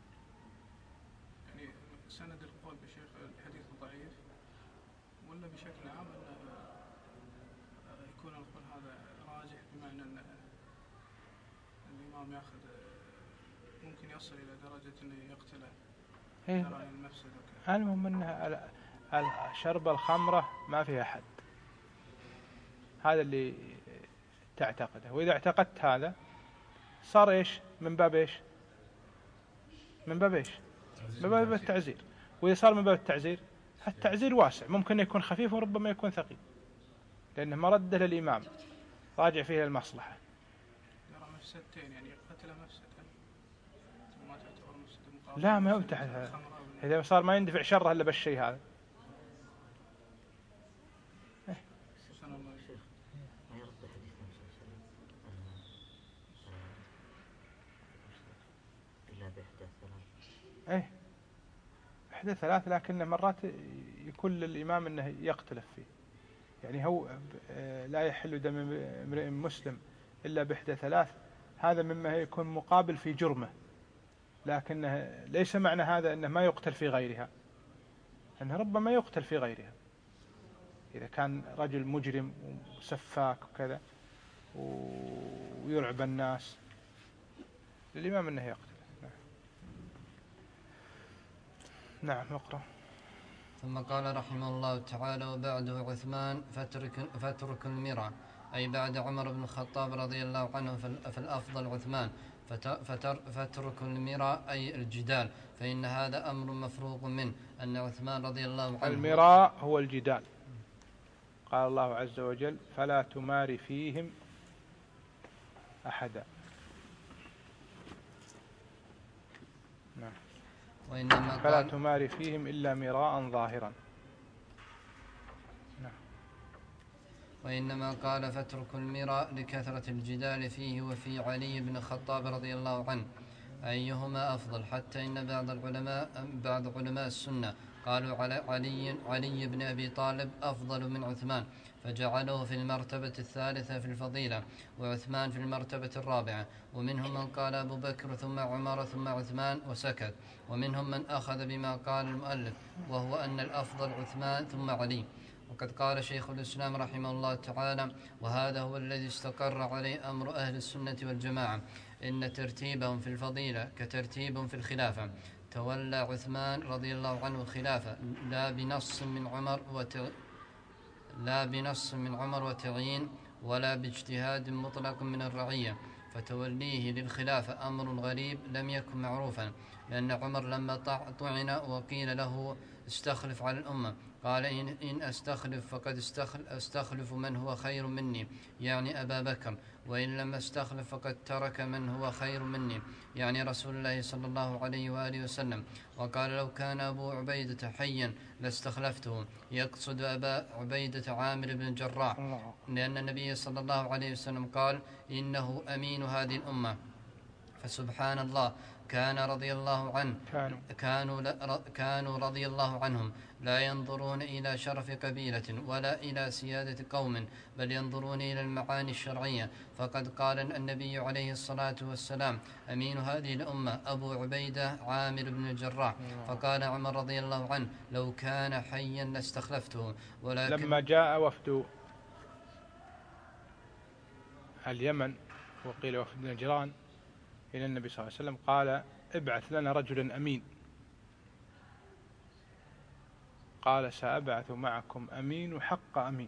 Speaker 3: يعني سند القول بشيخ الحديث ضعيف، ولا بشكل عام أنه يكون القول هذا راجح، بمعنى أن الإمام يأخذ ممكن يصل إلى درجة أنه يقتله درءا للمفسدة.
Speaker 2: المهم أن شرب الخمرة ما فيها حد، هذا اللي تعتقده. وإذا اعتقدت هذا صار إيش؟ من باب إيش؟ من باب إيش؟ من باب التعزير. وإذا صار من باب التعزير، التعزير واسع، ممكن يكون خفيف وربما يكون ثقيل، لأنه مرده للإمام راجع فيه المصلحة.
Speaker 3: يرى مفسدتين، يعني قتل مفسدة ما تعتبر مفسدة مقابل.
Speaker 2: لا ما هو تحت، إذا صار ما يندفع شره إلا بالشيء هذا. ايه إحدى ثلاث، لكن مرات يكون للإمام أنه يقتلف فيه، يعني هو لا يحل دم امرئ مسلم إلا بإحدى ثلاث، هذا مما يكون مقابل في جرمه، لكنه ليس معنى هذا أنه ما يقتل في غيرها، أنه ربما يقتل في غيرها إذا كان رجل مجرم وسفاك وكذا ويرعب الناس، للإمام أنه يقتل. نعم اقرأ.
Speaker 1: ثم قال رحمه الله تعالى: وبعده عثمان فاترك, فاترك المرى، أي بعد عمر بن الخطاب رضي الله عنه فالأفضل عثمان، فتر فاترك المرى أي الجدال، فإن هذا أمر مفروغ منه، أن عثمان رضي الله عنه.
Speaker 2: المراء هو الجدال، قال الله عز وجل: فلا تمار فيهم أحدا. نعم.
Speaker 1: وإنما
Speaker 2: فلا تمار فيهم إلا مراء ظاهرا. نعم.
Speaker 1: وإنما قال فاترك المراء لكثرة الجدال فيه وفي علي بن الخطاب رضي الله عنه أيهما أفضل، حتى إن بعض العلماء بعض علماء السنة قالوا على علي علي بن أبي طالب أفضل من عثمان، فجعلوه في المرتبة الثالثة في الفضيلة، وعثمان في المرتبة الرابعة. ومنهم من قال أبو بكر ثم عمر ثم عثمان وسكت، ومنهم من أخذ بما قال المؤلف، وهو أن الأفضل عثمان ثم علي. وقد قال شيخ الإسلام رحمه الله تعالى: وهذا هو الذي استقر عليه أمر أهل السنة والجماعة، إن ترتيبهم في الفضيلة كترتيبهم في الخلافة، تولى عثمان رضي الله عنه الخلافة لا بنص من عمر وت... لا بنص من عمر وتعيين، ولا باجتهاد مطلق من الرعية، فتوليه للخلافة أمر غريب لم يكن معروفا، لأن عمر لما طعن وقيل له استخلف على الأمة قال: إن, إن أستخلف فقد أستخلف من هو خير مني، يعني أبا بكر، وإن لم أستخلف فقد ترك من هو خير مني، يعني رسول الله صلى الله عليه وآله وسلم. وقال: لو كان أبو عبيدة حيا لاستخلفته، يقصد أبا عبيدة عامر بن الجراح، لأن النبي صلى الله عليه وسلم قال: إنه أمين هذه الأمة. فسبحان الله، كان رضي الله عنه كانوا, كانوا رضي الله عنهم لا ينظرون إلى شرف قبيلة ولا إلى سيادة قوم، بل ينظرون إلى المعاني الشرعية. فقد قال النبي عليه الصلاة والسلام: أمين هذه الأمة أبو عبيدة عامر بن الجراح. فقال عمر رضي الله عنه: لو كان حيا لاستخلفته. ولكن
Speaker 2: لما جاء وفد اليمن وقيل وفد نجران إلى النبي صلى الله عليه وسلم قال ابعث لنا رجلا أمين، قال سأبعث معكم أمين وحق أمين،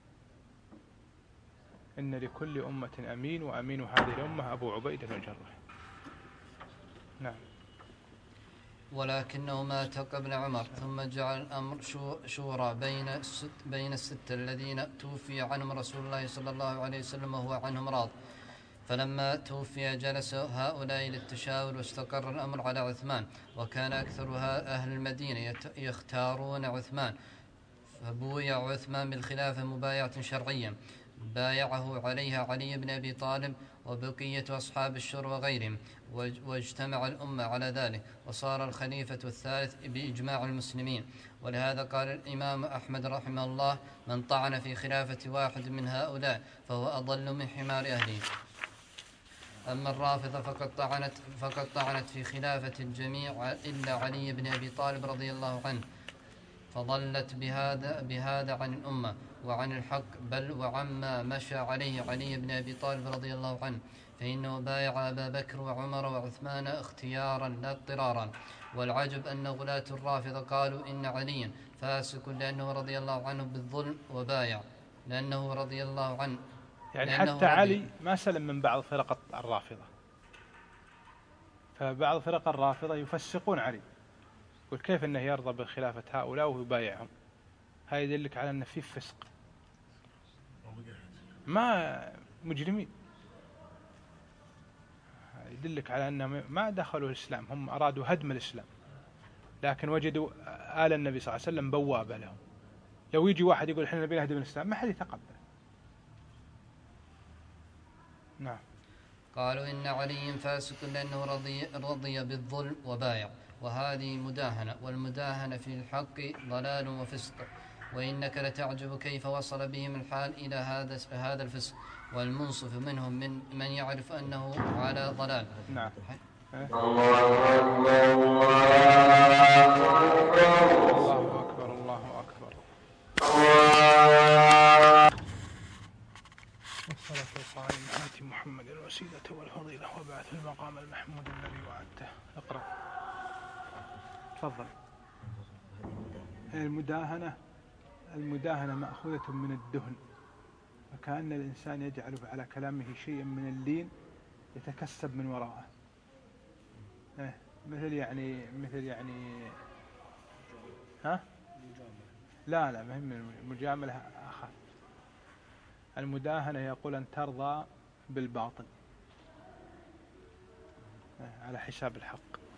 Speaker 2: إن لكل أمة أمين وأمين هذه الأمة أبو عبيدة بن الجراح. نعم.
Speaker 1: ولكنه مات قبل عمر، ثم جعل الأمر شورى بين الست بين الستة الذين توفي عنهم رسول الله صلى الله عليه وسلم وهو عنهم راض. فلما توفي جلس هؤلاء للتشاور واستقر الأمر على عثمان، وكان أكثر أهل المدينة يختارون عثمان، فبويع عثمان بالخلافة مبايعة شرعية بايعه عليها علي بن أبي طالب وبقية أصحاب الشر وغيرهم، واجتمع الأمة على ذلك، وصار الخليفة الثالث بإجماع المسلمين. ولهذا قال الإمام أحمد رحمه الله: من طعن في خلافة واحد من هؤلاء فهو أضل من حمار أهله. أما الرافضة فقد طعنت, فقد طعنت في خلافة الجميع إلا علي بن أبي طالب رضي الله عنه، فضلت بهذا, بهذا عن الأمة وعن الحق، بل وعما مشى عليه علي بن أبي طالب رضي الله عنه، فإنه بايع أبا بكر وعمر وعثمان اختيارا لا اضطرارا. والعجب أن غلاة الرافضة قالوا إن عليا فاسق لأنه رضي الله عنه بالظلم، وبايع لأنه رضي الله عنه،
Speaker 2: يعني حتى علي ما سلم من بعض فرق الرافضة، فبعض فرق الرافضة يفسقون علي، يقول كيف أنه يرضى بخلافة هؤلاء ويبايعهم؟ هذا يدلك على أن فيه فسق، ما مجرمين، يدلك على أنهم ما دخلوا الإسلام، هم أرادوا هدم الإسلام، لكن وجدوا آل النبي صلى الله عليه وسلم بوابة لهم. لو يجي واحد يقول إحنا نبي نهدم الإسلام ما حد يتقبل. نعم.
Speaker 1: قالوا إن علي فاسق لأنه رضي, رضي بالظلم وبايع، وهذه مداهنة، والمداهنة في الحق ضلال وفسق، وإنك لتعجب كيف وصل بهم الحال إلى هذا هذا الفسق، والمنصف منهم من من يعرف أنه على ضلال.
Speaker 2: نعم.
Speaker 5: الله أكبر
Speaker 2: الله أكبر الله أكبر. والصلاة والسلام على آت محمد الوسيلة والفضيلة وبعث المقام المحمود الذي وعدته. اقرأ. تفضل. المداهنة المداهنة مأخوذة من الدهن، وكأن الإنسان يجعل على كلامه شيئا من اللين يتكسب من وراءه، مثل يعني مثل يعني ها لا لا مهم المجاملة أخف. المداهنة يقول أن ترضى بالباطل على حساب الحق.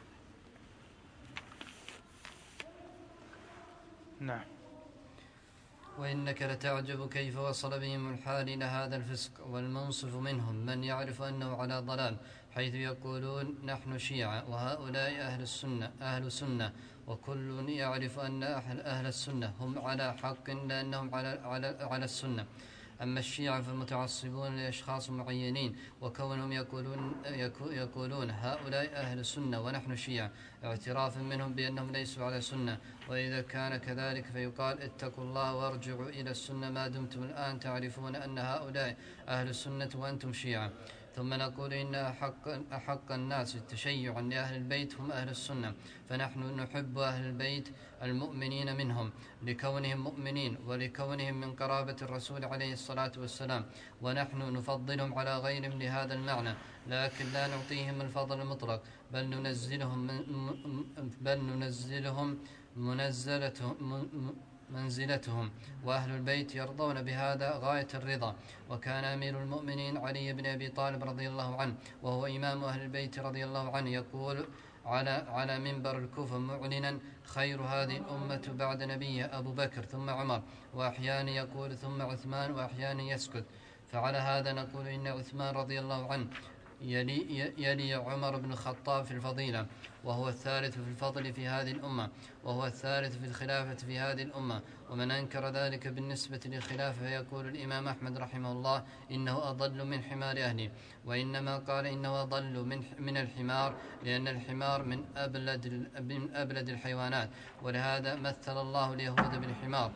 Speaker 2: نعم.
Speaker 1: وإنك لتعجب كيف وصل بهم الحال إلى هذا الفسق، والمنصف منهم من يعرف أنه على ضلال، حيث يقولون نحن شيعة وهؤلاء أهل السنة أهل سنة، وكل يعرف أن أهل, أهل السنة هم على حق لأنهم على, على, على السنة. أما الشيعة فمتعصبون لأشخاص معينين، وكونهم يقولون, يقولون هؤلاء أهل السنة ونحن شيعة، اعترافا منهم بأنهم ليسوا على سنة. وإذا كان كذلك فيقال اتقوا الله وارجعوا إلى السنة ما دمتم الآن تعرفون أن هؤلاء أهل السنة وأنتم شيعة. ثم نقول إن أحق, أحق الناس تشيعا لأهل البيت هم أهل السنة، فنحن نحب أهل البيت المؤمنين منهم لكونهم مؤمنين ولكونهم من قرابة الرسول عليه الصلاة والسلام، ونحن نفضلهم على غيرهم لهذا المعنى، لكن لا نعطيهم الفضل المطلق، بل ننزلهم, بل ننزلهم منزلتهم منزلتهم، وأهل البيت يرضون بهذا غاية الرضا. وكان أمير المؤمنين علي بن أبي طالب رضي الله عنه وهو إمام أهل البيت رضي الله عنه يقول على على منبر الكوفة معلنا خير هذه الأمة بعد نبيه أبو بكر ثم عمر، وأحيانا يقول ثم عثمان، وأحيانا يسكت. فعلى هذا نقول إن عثمان رضي الله عنه يلي, يلي عمر بن الخطاب في الفضيلة، وهو الثالث في الفضل في هذه الأمة، وهو الثالث في الخلافة في هذه الأمة. ومن أنكر ذلك بالنسبة للخلافة يقول الإمام أحمد رحمه الله إنه أضل من حمار أهله، وإنما قال إنه أضل من, من الحمار لأن الحمار من أبلد, من أبلد الحيوانات، ولهذا مثل الله اليهود بالحمار.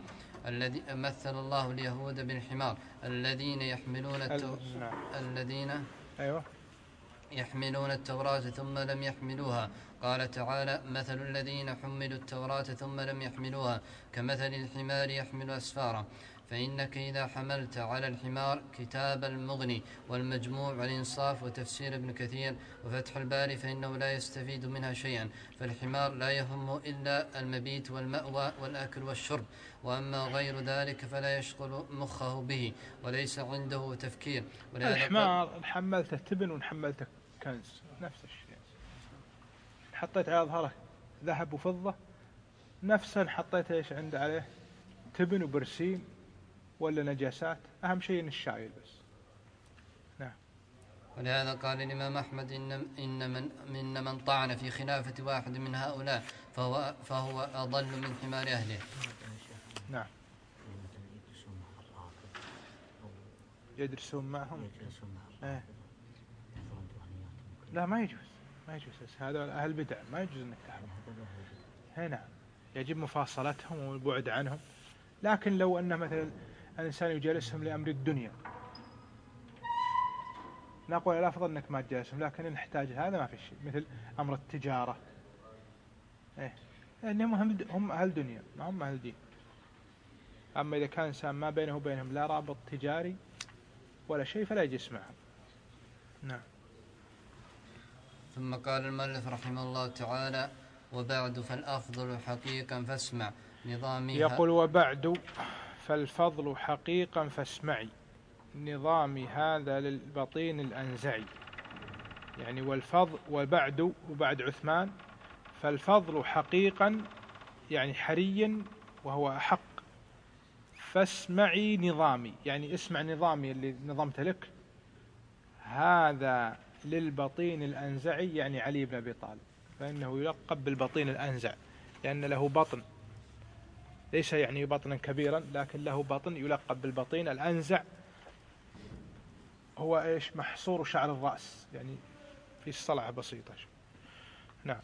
Speaker 1: الذي مثل الله اليهود بالحمار الذين يحملون التو...
Speaker 2: ال- نعم.
Speaker 1: الذين
Speaker 2: أيوة.
Speaker 1: يحملون التوراة ثم لم يحملوها. قال تعالى: مثل الذين حملوا التوراة ثم لم يحملوها كمثل الحمار يحمل أسفارا. فإنك إذا حملت على الحمار كتاب المغني والمجموع والإنصاف وتفسير ابن كثير وفتح الباري فإنه لا يستفيد منها شيئا، فالحمار لا يهم إلا المبيت والمأوى والأكل والشرب، وأما غير ذلك فلا يشغل مخه به وليس عنده تفكير.
Speaker 2: الحمار حملته تبن ونحملته كنز نفس الشيء، حطيت على ظهره ذهب وفضة نفسا حطيت ايش عنده عليه تبن وبرسيم ولا نجاسات، أهم شيء إن الشايل بس. نعم.
Speaker 1: ولهذا قال الإمام أحمد إن, إن, من, إن من طعن في خلافة واحد من هؤلاء فهو, فهو أضل من حمار أهله.
Speaker 2: نعم. يدرسون معهم. ايه. لا ما يجوز ما يجوز، هذا أهل بدع ما يجوز إنك تحضر. هنا يجب مفاصلتهم والبعد عنهم، لكن لو أن مثلا الإنسان يجالسهم لأمر الدنيا نقول الأفضل أنك ما تجالسهم، لكن نحتاج هذا ما في شيء، مثل أمر التجارة. إيه لأنهم هم, هم أهل دنيا ما هم أهل دين. أما إذا كان إنسان ما بينه وبينهم لا رابط تجاري ولا شيء فلا يجلس معهم. نعم.
Speaker 1: ثم قال المؤلف رحمه الله تعالى: وبعد فالأفضل حقيقا فاسمع نظامها.
Speaker 2: يقول: وبعد فالفضل حقيقا فاسمعي نظامي هذا للبطين الأنزعي. يعني والفضل وبعد وبعد عثمان فالفضل حقيقا يعني حريا وهو أحق، فاسمعي نظامي يعني اسمع نظامي اللي نظمت لك، هذا للبطين الأنزعي يعني علي بن أبي طالب، فإنه يلقب بالبطين الأنزع لأن له بطن، ليس يعني بطنا كبيرا لكن له بطن يلقب بالبطين الأنزع. هو إيش؟ محصور شعر الرأس، يعني في الصلعة بسيطة. نعم.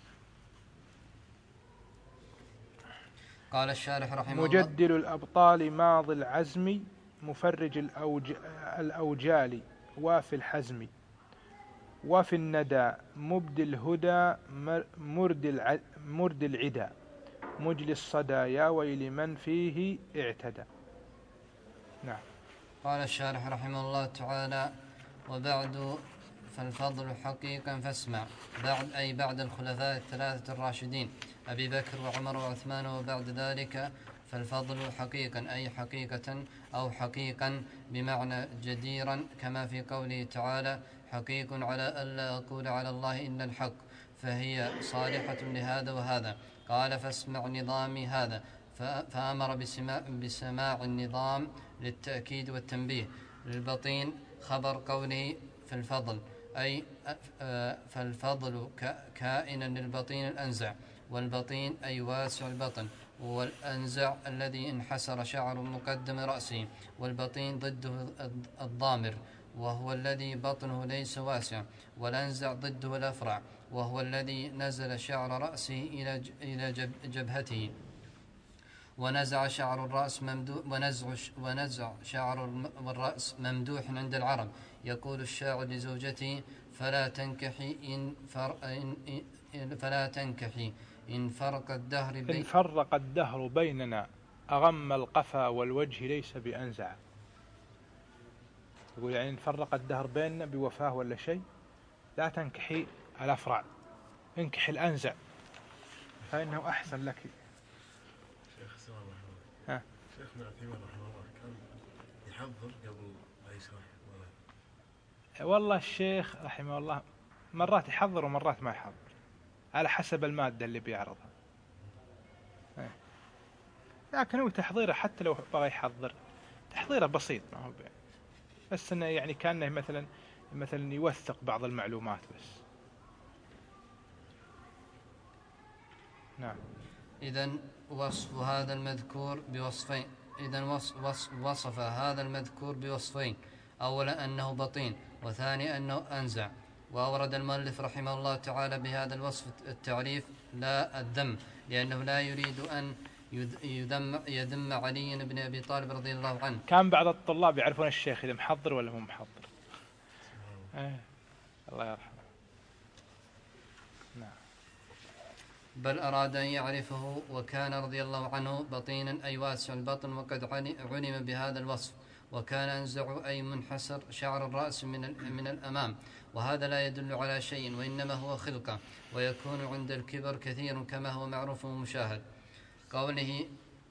Speaker 1: قال الشارح رحمه الله:
Speaker 2: مجدل الأبطال ماضي العزم مفرج الأوج... الأوجال وفي الحزم وفي الندى مبدي الهدى مرد, الع... مرد العدا مجلي الصدى يا ويل من فيه اعتدى. نعم.
Speaker 1: قال الشارح رحمه الله تعالى: وبعد فالفضل حقيقا فاسمع. بعد أي بعد الخلفاء الثلاثة الراشدين أبي بكر وعمر وعثمان، وبعد ذلك فالفضل حقيقا أي حقيقة أو حقيقا بمعنى جديرا، كما في قوله تعالى: حقيق على ألا أقول على الله إلا الحق، فهي صالحة لهذا وهذا. قال: فاسمع نظامي هذا، فأمر بسماع, بسماع النظام للتأكيد والتنبيه. للبطين خبر قوله في الفضل أي فالفضل كائنا للبطين الأنزع، والبطين أي واسع البطن، والأنزع الذي انحسر شعر مقدم رأسه، والبطين ضده الضامر وهو الذي بطنه ليس واسع، والأنزع ضده الأفرع وهو الذي نزل شعر رأسه إلى جبهته. ونزع شعر الرأس ممدوح ونزع ونزع شعر الرأس ممدوح عند العرب. يقول الشاعر لزوجته: فلا تنكحي إن فر إن إن فلا تنكحي إن فرق الدهر بين
Speaker 2: إن فرق الدهر بيننا أغم القفا والوجه ليس بأنزع. يقول يعني إن فرق الدهر بيننا بوفاه ولا شيء لا تنكحي الأفرع، انكحي الأنزع فإنه أحسن لك.
Speaker 6: شيخ السلام عليكم.
Speaker 2: ها.
Speaker 6: شيخ ابن عثيمين رحمه الله كان يحضر قبل ما يشرح ولا؟
Speaker 2: والله الشيخ رحمه الله مرات يحضر ومرات ما يحضر على حسب المادة اللي بيعرضها. ها. لكن هو تحضيره حتى لو بغى يحضر تحضيره بسيط، ما هو بي. بس انه يعني كانه مثلا مثلا يوثق بعض المعلومات بس. نعم.
Speaker 1: إذن وصف هذا المذكور بوصفين إذن وصف, وصف هذا المذكور بوصفين: أولا أنه بطين، وثاني أنه أنزع. وأورد المؤلف رحمه الله تعالى بهذا الوصف التعريف لا الذم، لأنه لا يريد أن يذم, يذم علي بن أبي طالب رضي الله عنه.
Speaker 2: كان بعض الطلاب يعرفون الشيخ إذا محضر ولا مو محضر. آه. الله يرحمه. نعم.
Speaker 1: بل أراد أن يعرفه، وكان رضي الله عنه بطينا أي واسع البطن، وقد علم بهذا الوصف. وكان أنزع أي منحسر شعر الرأس من, من الأمام، وهذا لا يدل على شيء، وإنما هو خلقة، ويكون عند الكبر كثير كما هو معروف ومشاهد. قوله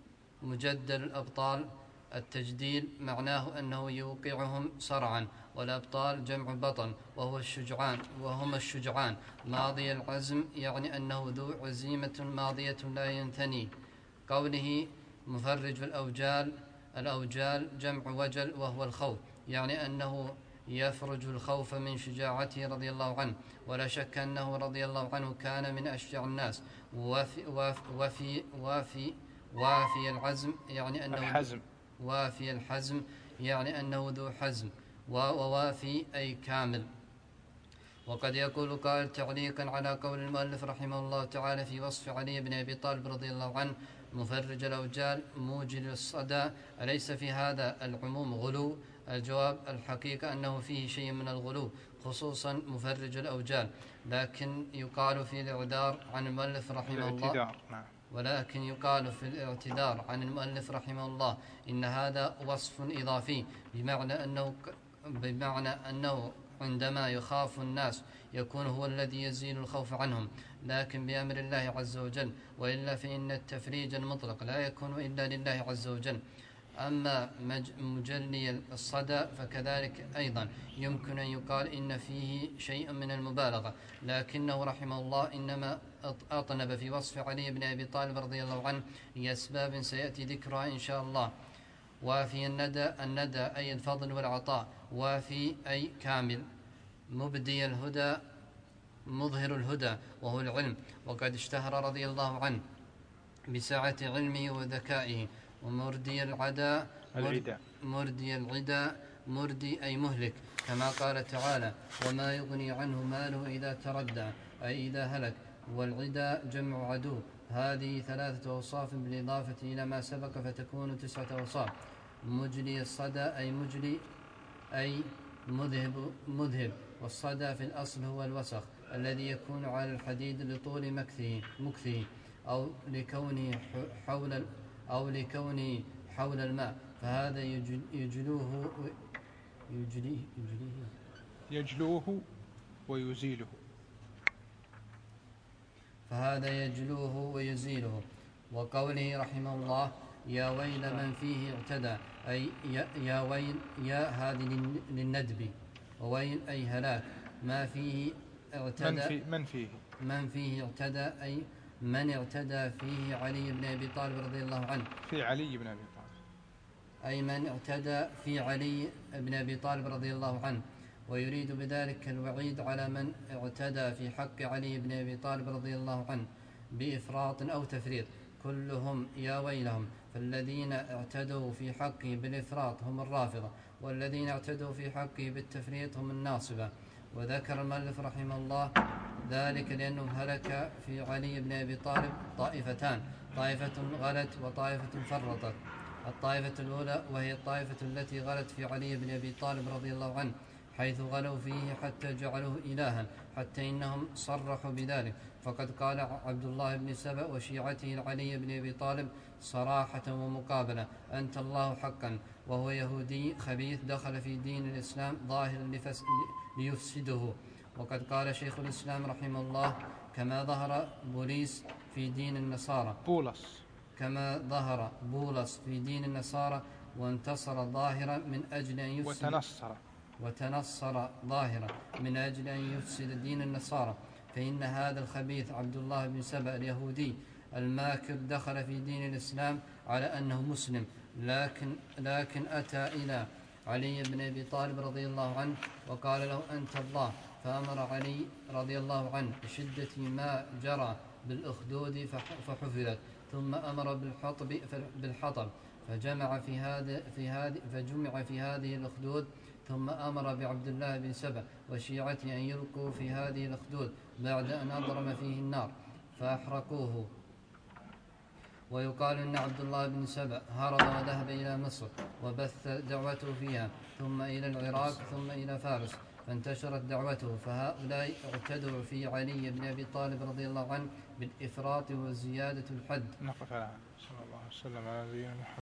Speaker 1: مجدل الأبطال، التجديل معناه أنه يوقعهم صرعا، والأبطال جمع بطل وهو الشجعان وهم الشجعان. ماضي العزم يعني أنه ذو عزيمة ماضية لا ينثني. قوله مفرج الأوجال، الأوجال جمع وجل وهو الخوف، يعني أنه يفرج الخوف من شجاعته رضي الله عنه. ولا شك أنه رضي الله عنه كان من أشجع الناس. وفي, وفي, وفي, وافي العزم يعني أنه
Speaker 2: الحزم.
Speaker 1: وافي الحزم يعني أنه ذو حزم، ووافي أي كامل. وقد يقول قائل تعليقا على قول المؤلف رحمه الله تعالى في وصف علي بن أبي طالب رضي الله عنه مفرج الأوجال موجل الصدى، أليس في هذا العموم غلو؟ الجواب الحقيقة أنه فيه شيء من الغلو، خصوصا مفرج الأوجال، لكن يقال في الاعتذار عن المؤلف رحمه الله
Speaker 2: نعم.
Speaker 1: ولكن يقال في الاعتذار عن المؤلف رحمه الله إن هذا وصف إضافي، بمعنى أنه, بمعنى أنه عندما يخاف الناس يكون هو الذي يزيل الخوف عنهم، لكن بأمر الله عز وجل، وإلا فإن التفريج المطلق لا يكون إلا لله عز وجل. أما مجلي الصدى فكذلك أيضا يمكن أن يقال إن فيه شيء من المبالغة، لكنه رحمه الله إنما أطنب في وصف علي بن أبي طالب رضي الله عنه لأسباب سيأتي ذكرها إن شاء الله. وفي الندى، الندى أي الفضل والعطاء، وفي أي كامل. مبدي الهدى مظهر الهدى وهو العلم، وقد اشتهر رضي الله عنه بسعة علمه وذكائه. ومردي العدا مردي العدا مردي أي مهلك، كما قال تعالى وما يغني عنه ماله إذا تردى أي إذا هلك. والعدا جمع عدو. هذه ثلاثة أوصاف بالإضافة إلى ما سبق فتكون تسعة أوصاف. مجلي الصدى أي مجلي أي مذهب, مذهب والصدى في الأصل هو الوسخ الذي يكون على الحديد لطول مكثه, مكثه أو لكونه حول أو لكونه حول الماء، فهذا يجل يجلوه يجليه يجليه
Speaker 2: يجلوه ويزيله
Speaker 1: فهذا يجلوه ويزيله. وقوله رحمه الله يا ويل من فيه اعتدى أي يا ويل، يا هذه للندب، وويل أي هلاك. ما فيه اعتدى
Speaker 2: من, في من فيه
Speaker 1: من فيه اعتدى أي من اعتدى فيه علي بن أبي طالب رضي الله عنه،
Speaker 2: في علي بن أبي طالب
Speaker 1: أي من اعتدى في علي بن أبي طالب رضي الله عنه. ويريد بذلك الوعيد على من اعتدى في حق علي بن أبي طالب رضي الله عنه بإفراط أو تفريط، كلهم يا ويلهم. فالذين اعتدوا في حقه بالإفراط هم الرافضة، والذين اعتدوا في حقه بالتفريط هم الناصبة. وذكر المؤلف رحمه الله ذلك لأنه هلك في علي بن أبي طالب طائفتان، طائفة غلت وطائفة فرطت. الطائفة الأولى وهي الطائفة التي غلت في علي بن أبي طالب رضي الله عنه، حيث غلوا فيه حتى جعلوه إلها، حتى إنهم صرحوا بذلك. فقد قال عبد الله بن سبأ وشيعته لعلي بن أبي طالب صراحة ومقابلة أنت الله حقا، وهو يهودي خبيث دخل في دين الإسلام ظاهرا ليفسده. وقد قال شيخ الإسلام رحمه الله كما ظهر بوليس في دين النصارى
Speaker 2: بولس
Speaker 1: كما ظهر بولس في دين النصارى وانتصر ظاهرا من أجل أن يفسد
Speaker 2: وتنصر
Speaker 1: وتنصر ظاهرا من أجل أن يفسد دين النصارى، فإن هذا الخبيث عبد الله بن سبأ اليهودي الماكر دخل في دين الإسلام على أنه مسلم، لكن, لكن أتى إلى علي بن أبي طالب رضي الله عنه وقال له أنت الله، فأمر علي رضي الله عنه بشدة ما جرى بالأخدود فحفظت، ثم أمر بالحطب بالحطب فجمع في هذا في هذه فجمع في هذه الأخدود، ثم أمر بعبد الله بن سبأ وشيعته أن يلقوا في هذه الأخدود بعد أن أضرم فيه النار فأحرقوه. ويقال إن عبد الله بن سبأ هرب وذهب إلى مصر وبث دعوته فيها، ثم إلى العراق، ثم إلى فارس، فانتشرت دعوته، فهؤلاء اعتدوا في علي بن أبي طالب رضي الله عنه بالإفراط وزيادة الحد.
Speaker 2: نقف على صلى الله عليه وسلم على نبينا محمد.